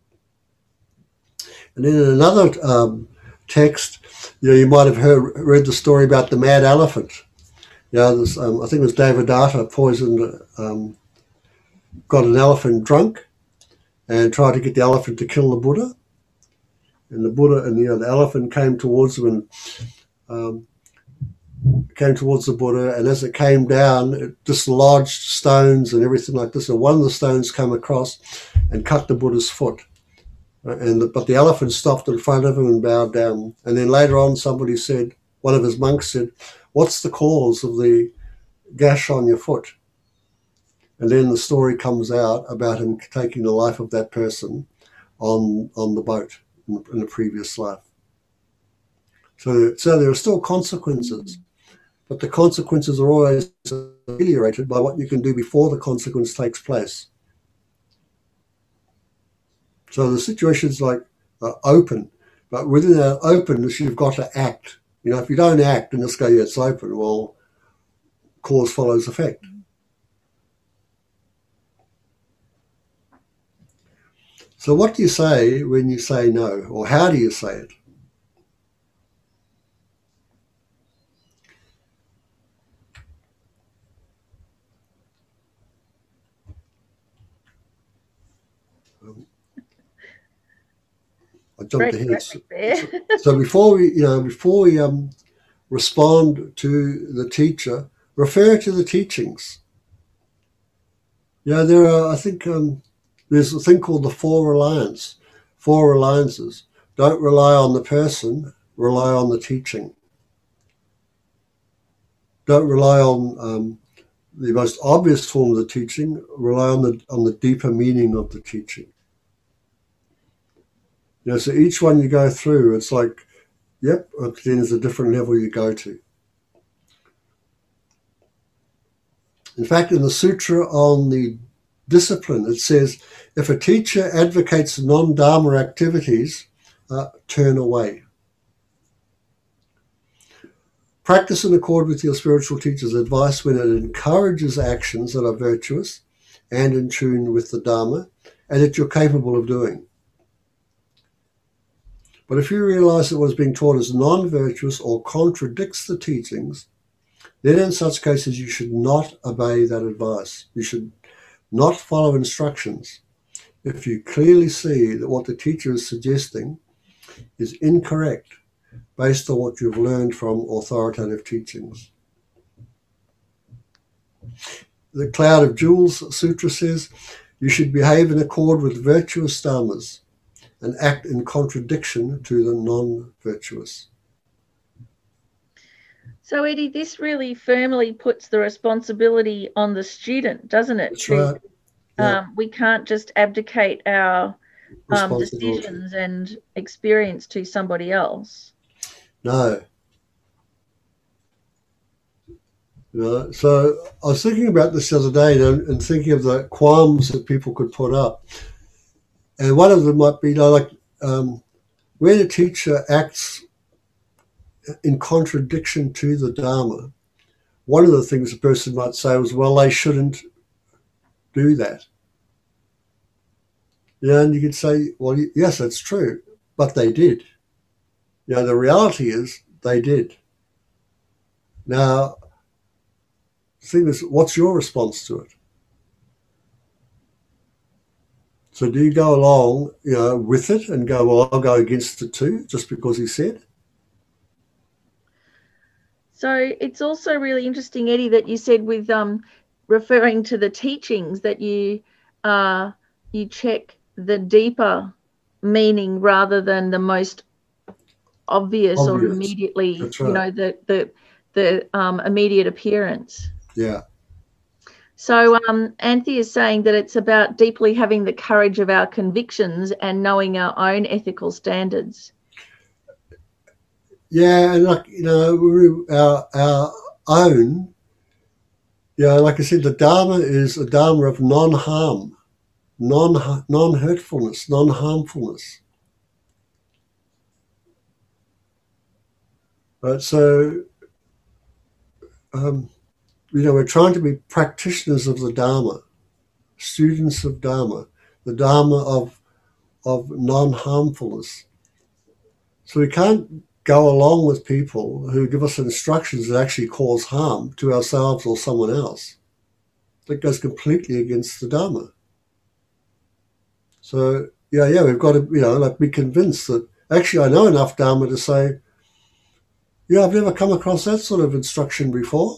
And then in another text, you might have read the story about the mad elephant. I think it was Devadatta poisoned, got an elephant drunk and tried to get the elephant to kill the Buddha. And the elephant came towards him and came towards the Buddha. And as it came down, it dislodged stones and everything like this. And one of the stones came across and cut the Buddha's foot. But the elephant stopped in front of him and bowed down. And then later on, somebody said, one of his monks said, "What's the cause of the gash on your foot?" And then the story comes out about him taking the life of that person on the boat in a previous life. So there are still consequences, but the consequences are always ameliorated by what you can do before the consequence takes place. So the situation's like open, but within that openness, you've got to act. If you don't act and just go, yeah, it's open, well, cause follows effect. So what do you say when you say no, or how do you say it? I jumped ahead. So before we respond to the teacher, refer to the teachings. There are, I think, there's a thing called the four reliances. Don't rely on the person, rely on the teaching. Don't rely on the most obvious form of the teaching, rely on the deeper meaning of the teaching. So each one you go through, it's like, yep, then there's a different level you go to. In fact, in the Sutra on the Discipline, it says, if a teacher advocates non-Dharma activities, turn away. Practice in accord with your spiritual teacher's advice when it encourages actions that are virtuous and in tune with the Dharma and that you're capable of doing. But if you realize that what is being taught is non-virtuous or contradicts the teachings, then in such cases you should not obey that advice. You should not follow instructions if you clearly see that what the teacher is suggesting is incorrect based on what you've learned from authoritative teachings. The Cloud of Jewels Sutra says, you should behave in accord with virtuous dharmas and act in contradiction to the non-virtuous.
So, Eddie, this really firmly puts the responsibility on the student, doesn't it?
That's right. Yeah.
We can't just abdicate our decisions and experience to somebody else.
No. So I was thinking about this the other day and thinking of the qualms that people could put up. And one of them might be, when a teacher acts in contradiction to the Dharma, one of the things a person might say was, well, they shouldn't do that. And you could say, well, yes, that's true, but they did. The reality is they did. Now, the thing is, what's your response to it? So do you go along, with it and go, well, I'll go against it too, just because he said?
So it's also really interesting, Eddie, that you said with referring to the teachings that you check the deeper meaning rather than the most obvious or
Obvious.
immediately,
That's right.
the immediate appearance.
Yeah.
So Anthea is saying that it's about deeply having the courage of our convictions and knowing our own ethical standards.
Yeah, and our own, like I said, the Dharma is a Dharma of non-harm, non-hurtfulness, non-harmfulness. Right? So, we're trying to be practitioners of the Dharma, students of Dharma, the Dharma of non-harmfulness. So we can't go along with people who give us instructions that actually cause harm to ourselves or someone else. That goes completely against the Dharma. So we've got to be convinced that actually I know enough Dharma to say, I've never come across that sort of instruction before.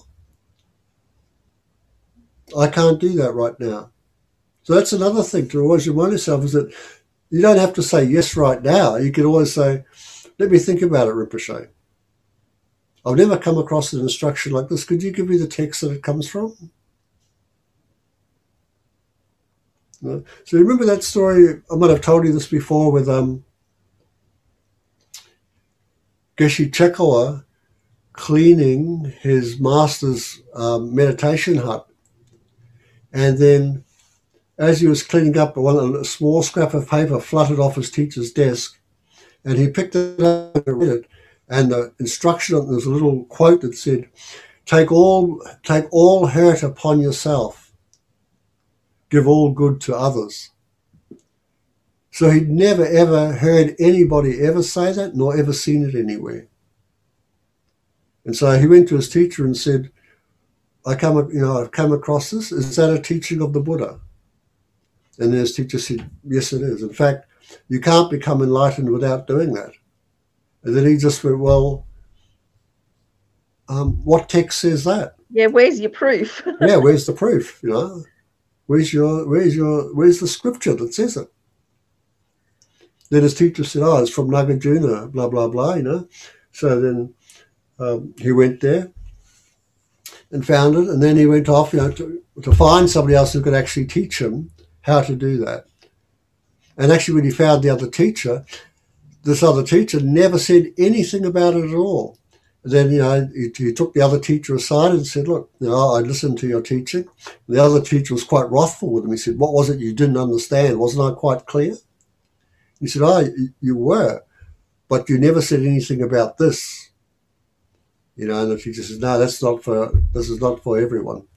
I can't do that right now. So that's another thing to always remind yourself, is that you don't have to say yes right now. You can always say, let me think about it, Rinpoche. I've never come across an instruction like this. Could you give me the text that it comes from? So remember that story, I might have told you this before, with Geshe Chekawa cleaning his master's meditation hut. And then as he was cleaning up, a small scrap of paper fluttered off his teacher's desk, and he picked it up and read it. And the instruction, there was a little quote that said, take all hurt upon yourself, give all good to others. So he'd never ever heard anybody ever say that, nor ever seen it anywhere. And so he went to his teacher and said, I've come across this. Is that a teaching of the Buddha? And his teacher said, yes, it is. In fact, you can't become enlightened without doing that. And then he just went, well, what text says that?
Yeah, where's your proof?
Yeah, where's the proof? Where's the scripture that says it? Then his teacher said, it's from Nagarjuna, blah, blah, blah, So then he went there and found it, and then he went off, to find somebody else who could actually teach him how to do that. And actually, when he found the other teacher, this other teacher never said anything about it at all. And then, he took the other teacher aside and said, look, I listened to your teaching. And the other teacher was quite wrathful with him. He said, what was it you didn't understand? Wasn't I quite clear? He said, you were, but you never said anything about this. And the teacher says, no, this is not for everyone.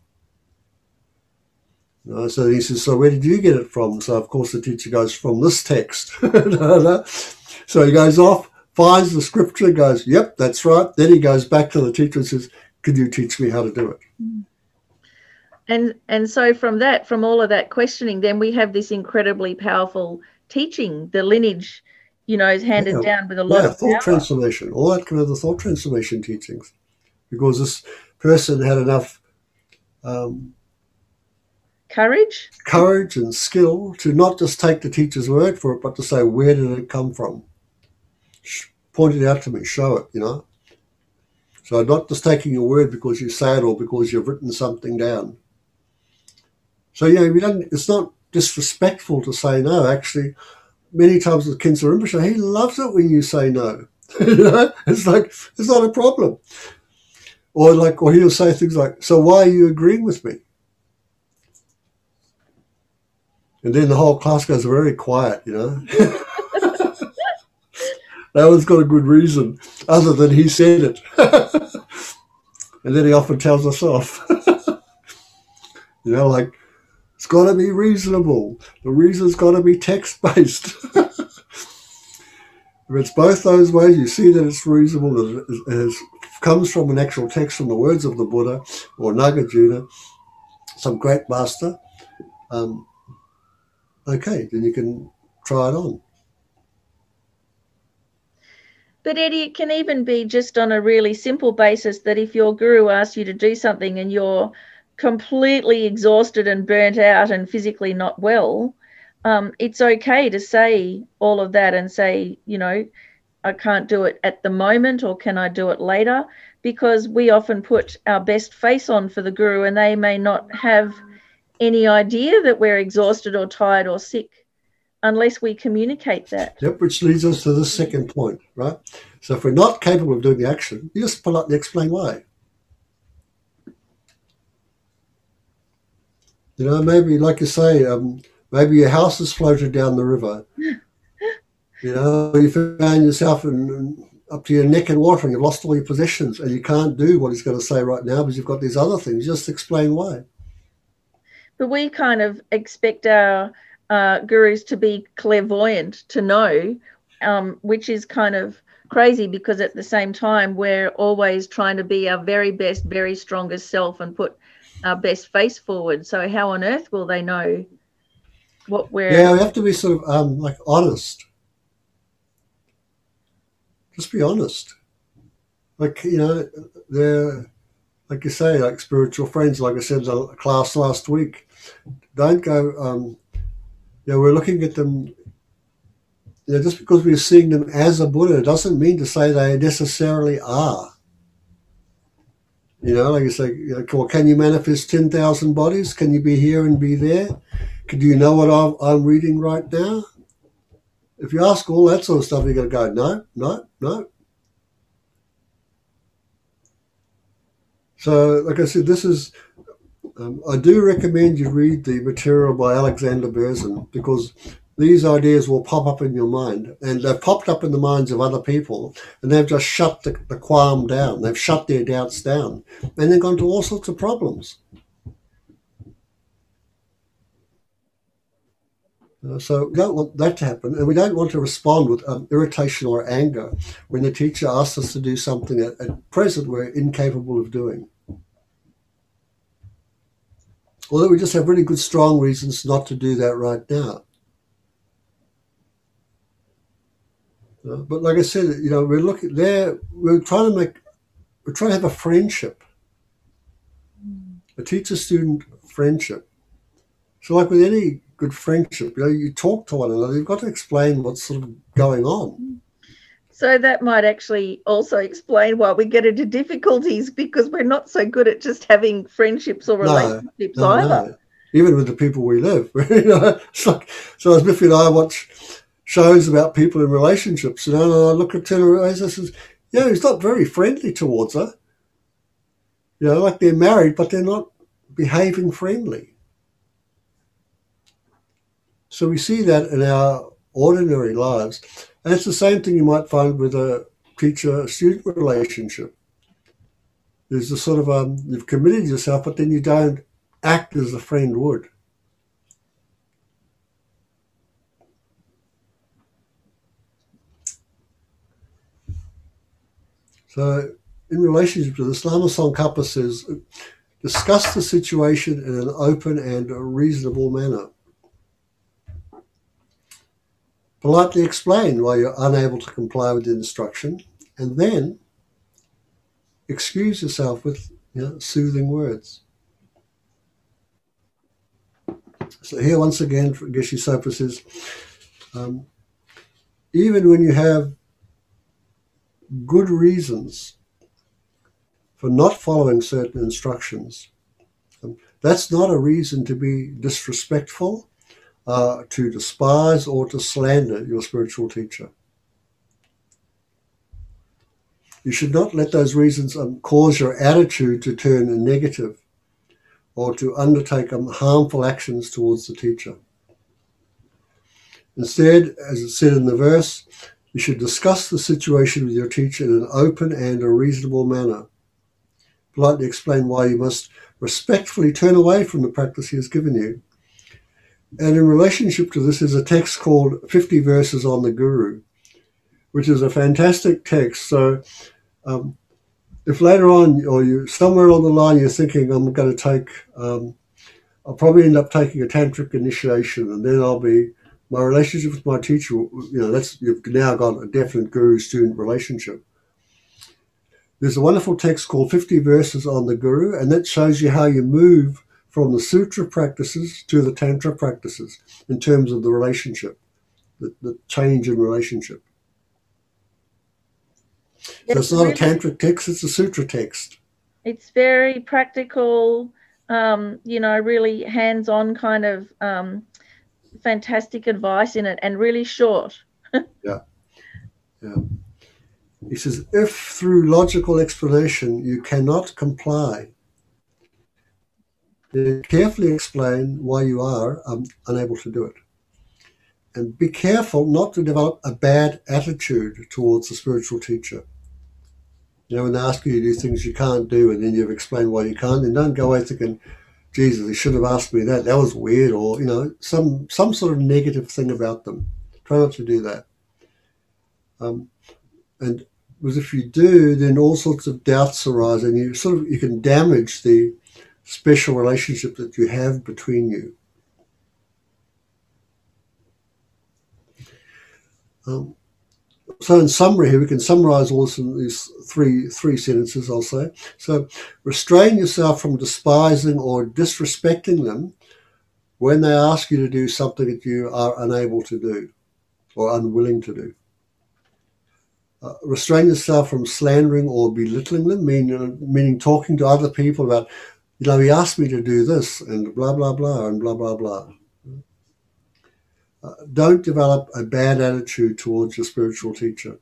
So he says, so where did you get it from? So of course the teacher goes, from this text. So he goes off, finds the scripture, goes, yep, that's right. Then he goes back to the teacher and says, could you teach me how to do
it? And so from all of that questioning, then we have this incredibly powerful teaching, the lineage, is handed down with a lot of
thought
power.
Transformation, all that kind of the thought transformation teachings, because this person had enough courage and skill to not just take the teacher's word for it, but to say, where did it come from? Point it out to me, show it, So not just taking your word because you say it or because you've written something down. So, it's not disrespectful to say no. Actually, many times with Khensa Rinpoche, he loves it when you say no. It's like, it's not a problem. Or he'll say things like, so why are you agreeing with me? And then the whole class goes very quiet, That one's got a good reason, other than he said it. And then he often tells us off. It's got to be reasonable. The reason's got to be text-based. If it's both those ways, you see that it's reasonable, that it comes from an actual text from the words of the Buddha or Nagarjuna, some great master. okay, then you can try it on.
But Eddie, it can even be just on a really simple basis that if your guru asks you to do something and you're completely exhausted and burnt out and physically not well, it's okay to say all of that and say, I can't do it at the moment, or can I do it later? Because we often put our best face on for the guru and they may not have any idea that we're exhausted or tired or sick unless we communicate that.
Yep, which leads us to the second point, right? So if we're not capable of doing the action, you just politely explain why. Maybe, like you say, maybe your house has floated down the river. You found yourself up to your neck in water and you've lost all your possessions and you can't do what he's going to say right now because you've got these other things. Just explain why.
But we kind of expect our gurus to be clairvoyant, to know, which is kind of crazy because at the same time, we're always trying to be our very best, very strongest self and put our best face forward. So how on earth will they know what we're...
Yeah, we have to be sort of like honest. Just be honest. Like, they're, like you say, like spiritual friends, like I said in the class last week. Don't go, we're looking at them, just because we're seeing them as a Buddha doesn't mean to say they necessarily are. Like you say, well, can you manifest 10,000 bodies? Can you be here and be there? Do you know what I'm reading right now? If you ask all that sort of stuff, you're going to go, no. So, like I said, this is, I do recommend you read the material by Alexander Berzin because these ideas will pop up in your mind, and they've popped up in the minds of other people, and they've just shut the qualm down. They've shut their doubts down, and they've gone to all sorts of problems. So we don't want that to happen, and we don't want to respond with irritation or anger when the teacher asks us to do something at present we're incapable of doing. Although we just have really good, strong reasons not to do that right now. But like I said, we're looking there. We're trying to have a friendship, a teacher-student friendship. So, like with any good friendship, you talk to one another. You've got to explain what's sort of going on.
So that might actually also explain why we get into difficulties because we're not so good at just having friendships or relationships either. No.
Even with the people we live, it's like, so as Biffy and I watch shows about people in relationships, and I look at Tina and I says, he's not very friendly towards her. Like they're married, but they're not behaving friendly. So we see that in our ordinary lives. And it's the same thing you might find with a teacher-student relationship. There's a sort of, you've committed yourself, but then you don't act as a friend would. So in relationship to this, Lama Tsongkhapa says, discuss the situation in an open and reasonable manner. Politely explain why you're unable to comply with the instruction, and then excuse yourself with soothing words. So here once again, Geshe Sopa says, even when you have good reasons for not following certain instructions, that's not a reason to be disrespectful, to despise or to slander your spiritual teacher. You should not let those reasons cause your attitude to turn negative or to undertake harmful actions towards the teacher. Instead, as it said in the verse, you should discuss the situation with your teacher in an open and a reasonable manner. Politely explain why you must respectfully turn away from the practice he has given you. And in relationship to this is a text called 50 Verses on the Guru, which is a fantastic text. So if later on, or you somewhere along the line, you're thinking, I'm going to take, I'm I'll probably end up taking a tantric initiation, and then my relationship with my teacher. You've now got a definite guru-student relationship. There's a wonderful text called 50 Verses on the Guru, and that shows you how you move from the sutra practices to the tantra practices in terms of the relationship, the change in relationship. So it's not really a tantric text, it's a sutra text.
It's very practical, really hands-on kind of fantastic advice in it, and really short.
Yeah. He says, if through logical explanation you cannot comply, then carefully explain why you are unable to do it. And be careful not to develop a bad attitude towards the spiritual teacher. When they ask you to do things you can't do, and then you've explained why you can't, then don't go away thinking, Jesus, he should have asked me that. That was weird, or some sort of negative thing about them. Try not to do that. And because if you do, then all sorts of doubts arise, and you can damage the special relationship that you have between you. So in summary here, we can summarize all this in these three sentences, I'll say. So restrain yourself from despising or disrespecting them when they ask you to do something that you are unable to do or unwilling to do. Restrain yourself from slandering or belittling them, meaning talking to other people about, he asked me to do this and blah, blah, blah, and blah, blah, blah. Don't develop a bad attitude towards your spiritual teacher.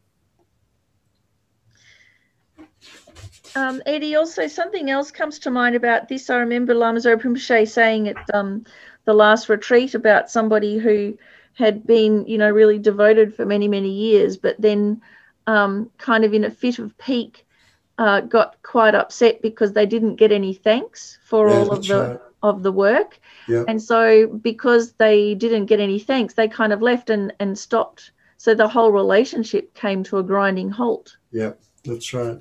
Eddie, also something else comes to mind about this. I remember Lama Zopa Rinpoche saying at the last retreat about somebody who had been, really devoted for many, many years, but then kind of in a fit of pique got quite upset because they didn't get any thanks for all of the work.
Yeah.
And so because they didn't get any thanks, they kind of left and stopped. So the whole relationship came to a grinding halt.
Yeah, that's right.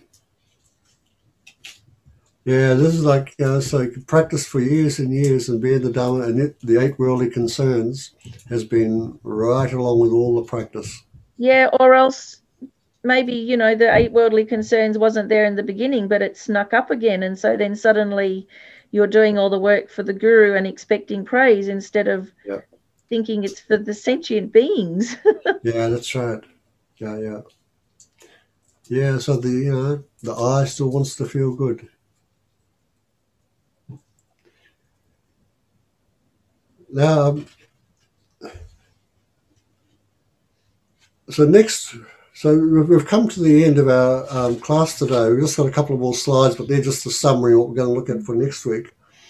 Yeah, this is like, so you can practice for years and years and bear the Dharma, and the 8 worldly concerns has been right along with all the practice.
Yeah, or else maybe, the 8 worldly concerns wasn't there in the beginning, but it snuck up again. And so then suddenly you're doing all the work for the guru and expecting praise instead of thinking it's for the sentient beings.
Yeah, that's right. Yeah. Yeah, so the eye still wants to feel good. Now, so we've come to the end of our class today. We've just got a couple of more slides, but they're just a summary of what we're going to look at for next week.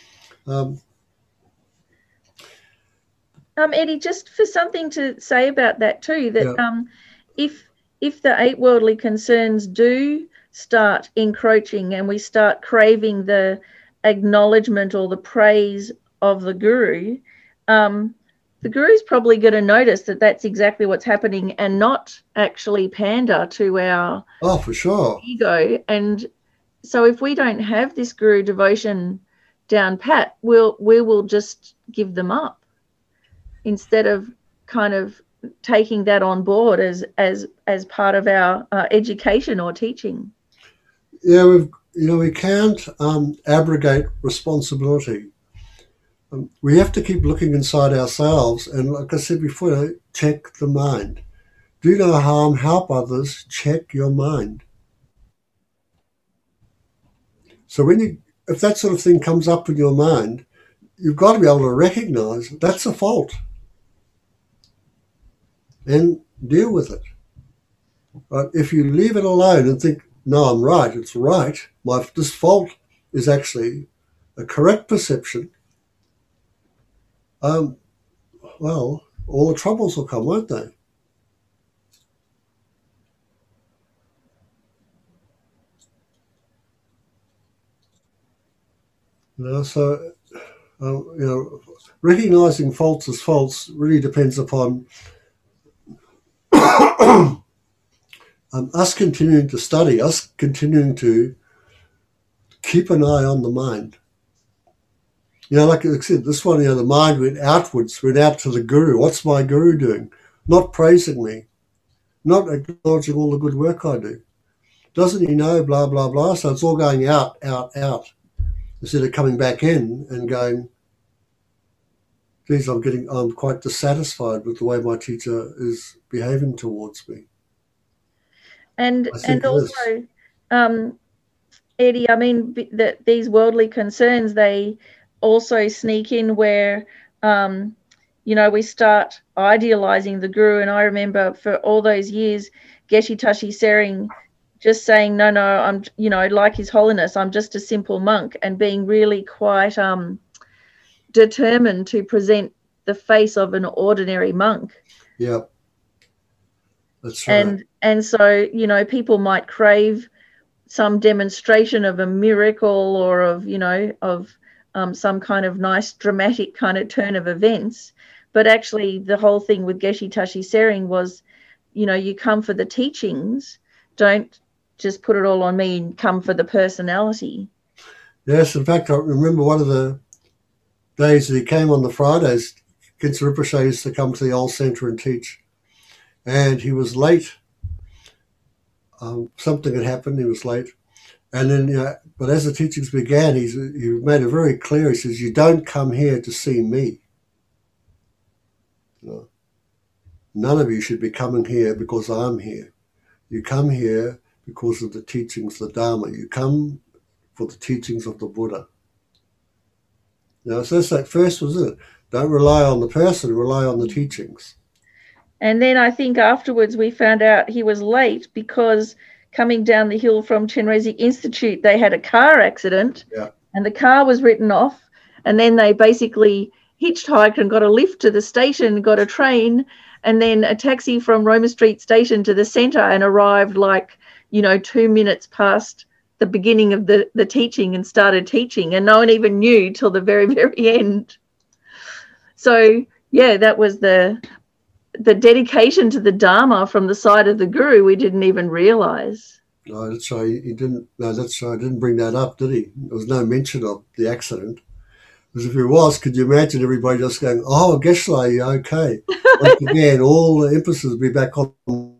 Eddie, just for something to say about that too, that if the 8 worldly concerns do start encroaching and we start craving the acknowledgement or the praise of the guru, the guru's probably going to notice that that's exactly what's happening and not actually pander to our
for sure
ego. And so if we don't have this guru devotion down pat, we will just give them up instead of kind of taking that on board as part of our education or teaching.
Yeah, we can't abrogate responsibility. We have to keep looking inside ourselves, and like I said before, check the mind. Do no harm, help others, check your mind. So if that sort of thing comes up in your mind, you've got to be able to recognize that's a fault and deal with it. But if you leave it alone and think, no, I'm right, it's right, this fault is actually a correct perception, well, all the troubles will come, won't they? So, recognizing faults as faults really depends upon us continuing to study, us continuing to keep an eye on the mind. Like I said, this one, the mind went outwards, went out to the guru. What's my guru doing? Not praising me, not acknowledging all the good work I do. Doesn't he know, blah, blah, blah. So it's all going out, out, out, instead of coming back in and going, geez, I'm quite dissatisfied with the way my teacher is behaving towards me.
And
I think
also, Eddie, I mean, that these worldly concerns, they also sneak in where, we start idealizing the guru. And I remember for all those years, Geshe Tashi Sering just saying, no, I'm, like His Holiness, I'm just a simple monk, and being really quite determined to present the face of an ordinary monk.
Yeah, that's right.
And so, people might crave some demonstration of a miracle or of some kind of nice dramatic kind of turn of events, but actually the whole thing with Geshe Tashi Sering was, you come for the teachings, don't just put it all on me and come for the personality.
Yes, in fact, I remember one of the days that he came on the Fridays, Kintsa Rinpoche used to come to the old centre and teach, and he was late. Something had happened, he was late. And then, but as the teachings began, he made it very clear. He says, you don't come here to see me. None of you should be coming here because I'm here. You come here because of the teachings of the Dharma. You come for the teachings of the Buddha. So that's that first, wasn't it? Don't rely on the person, rely on the teachings.
And then I think afterwards we found out he was late because coming down the hill from Chenrezig Institute, they had a car accident, and the car was written off. And then they basically hitchhiked and got a lift to the station, got a train, and then a taxi from Roma Street Station to the centre, and arrived 2 minutes past the beginning of the teaching and started teaching. And no one even knew till the very, very end. So, yeah, that was the dedication to the Dharma from the side of the guru we didn't even realise.
No, that's right. He didn't. No, that's right. He didn't bring that up, did he? There was no mention of the accident. Because if it was, could you imagine everybody just going, "Oh, Geshe, you're okay"? Once again, all the emphasis would be back on.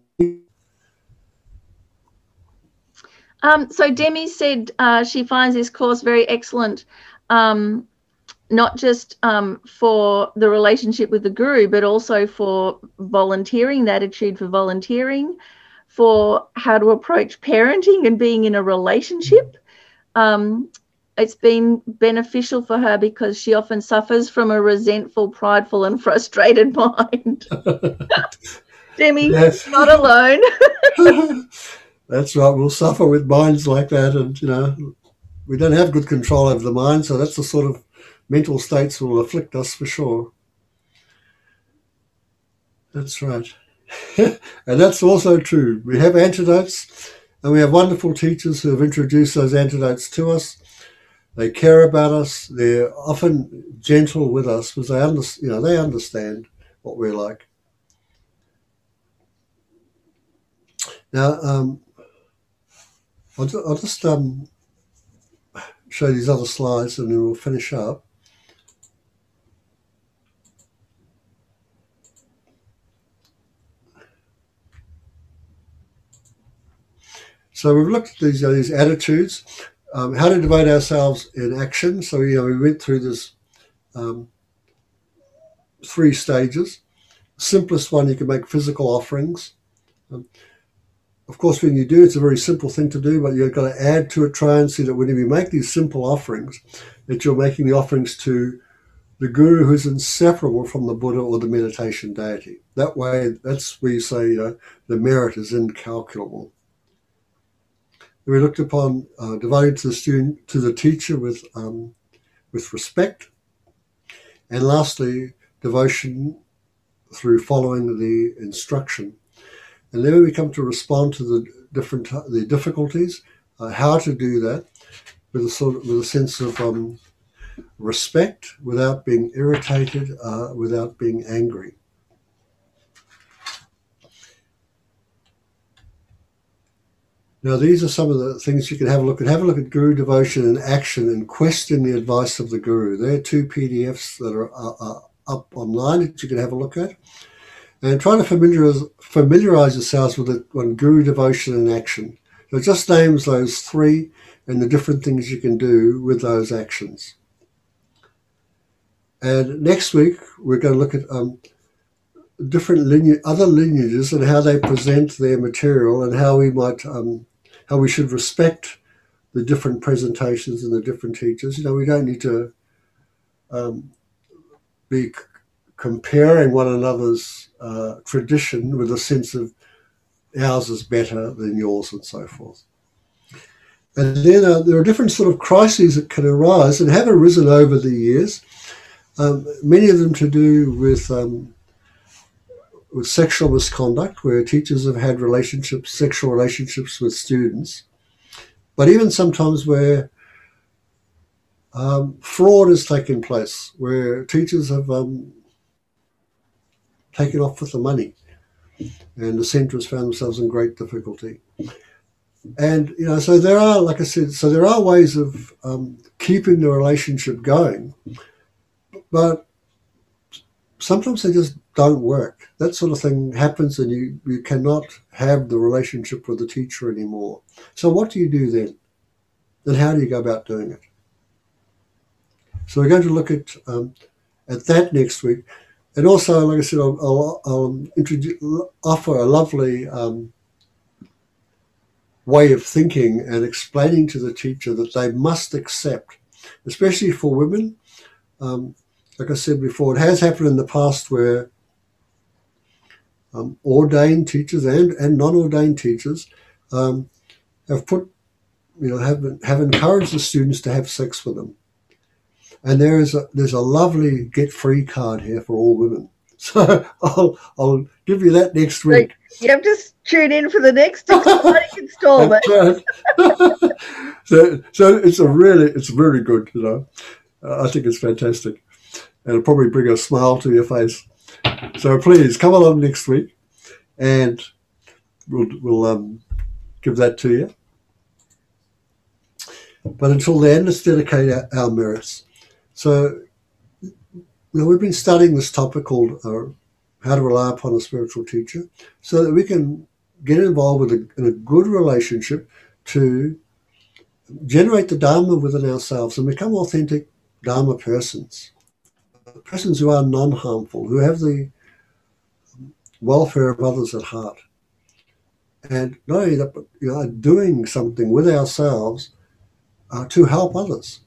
So Demi said she finds this course very excellent. Not just for the relationship with the guru, but also for volunteering, the attitude for volunteering, for how to approach parenting and being in a relationship. It's been beneficial for her because she often suffers from a resentful, prideful and frustrated mind. Demi, yes. Not alone.
That's right. We'll suffer with minds like that. And, we don't have good control over the mind. So that's the sort of mental states will afflict us for sure. That's right. And that's also true. We have antidotes, and we have wonderful teachers who have introduced those antidotes to us. They care about us. They're often gentle with us because they understand what we're like. Now, I'll just show these other slides and then we'll finish up. So we've looked at these attitudes, how to devote ourselves in action. So we went through this 3 stages. Simplest one, you can make physical offerings. Of course, when you do, it's a very simple thing to do, but you've got to add to it, try and see that when you make these simple offerings, that you're making the offerings to the guru who's inseparable from the Buddha or the meditation deity. That way, that's where you say the merit is incalculable. We looked upon devoting to the student, to the teacher with respect, and lastly, devotion through following the instruction. And then we come to respond to the difficulties, how to do that with a sense of respect, without being irritated, without being angry. Now, these are some of the things you can have a look at. Have a look at Guru Devotion in Action and Question the Advice of the Guru. There are 2 PDFs that are up online that you can have a look at. And try to familiarize yourselves with it on Guru Devotion in Action. So it just names those 3 and the different things you can do with those actions. And next week, we're going to look at different other lineages and how they present their material and how we might, how we should respect the different presentations and the different teachers. We don't need to be comparing one another's tradition with a sense of ours is better than yours and so forth. And then there are different sort of crises that can arise and have arisen over the years, many of them to do with sexual misconduct, where teachers have had sexual relationships with students, but even sometimes where fraud has taken place, where teachers have taken off with the money, and the centre has found themselves in great difficulty. And so there are, like I said, there are ways of keeping the relationship going, but sometimes they just don't work. That sort of thing happens, and you cannot have the relationship with the teacher anymore. So what do you do then? And how do you go about doing it? So we're going to look at that next week. And also, like I said, I'll offer a lovely way of thinking and explaining to the teacher that they must accept, especially for women. Like I said before, it has happened in the past where ordained teachers and non-ordained teachers have have encouraged the students to have sex with them. And there's a lovely get-free card here for all women. So I'll give you that next week.
You have to tune in for the next exciting installment.
So it's really good. I think it's fantastic, and it'll probably bring a smile to your face. So please come along next week, and we'll give that to you. But until then, let's dedicate our merits. So, we've been studying this topic called how to rely upon a spiritual teacher, so that we can get involved in a good relationship to generate the Dharma within ourselves and become authentic Dharma persons who are non-harmful, who have the welfare of others at heart. And not only that, but doing something with ourselves to help others.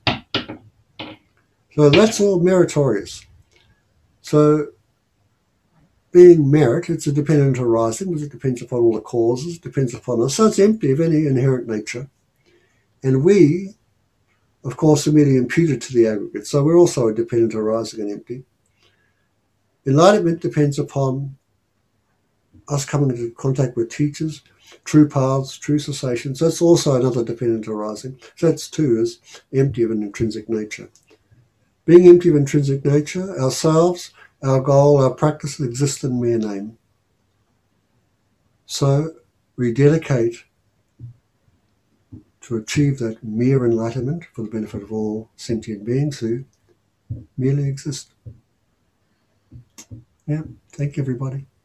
So that's all meritorious. So being merit, it's a dependent arising, because it depends upon all the causes, it depends upon us. So it's empty of any inherent nature. And we, of course, are merely imputed to the aggregate. So we're also a dependent arising and empty. Enlightenment depends upon us coming into contact with teachers, true paths, true cessations. That's also another dependent arising. So that's too is empty of an intrinsic nature. Being empty of intrinsic nature, ourselves, our goal, our practice exist in mere name. So we dedicate to achieve that mere enlightenment for the benefit of all sentient beings who merely exist. Yeah, thank you, everybody.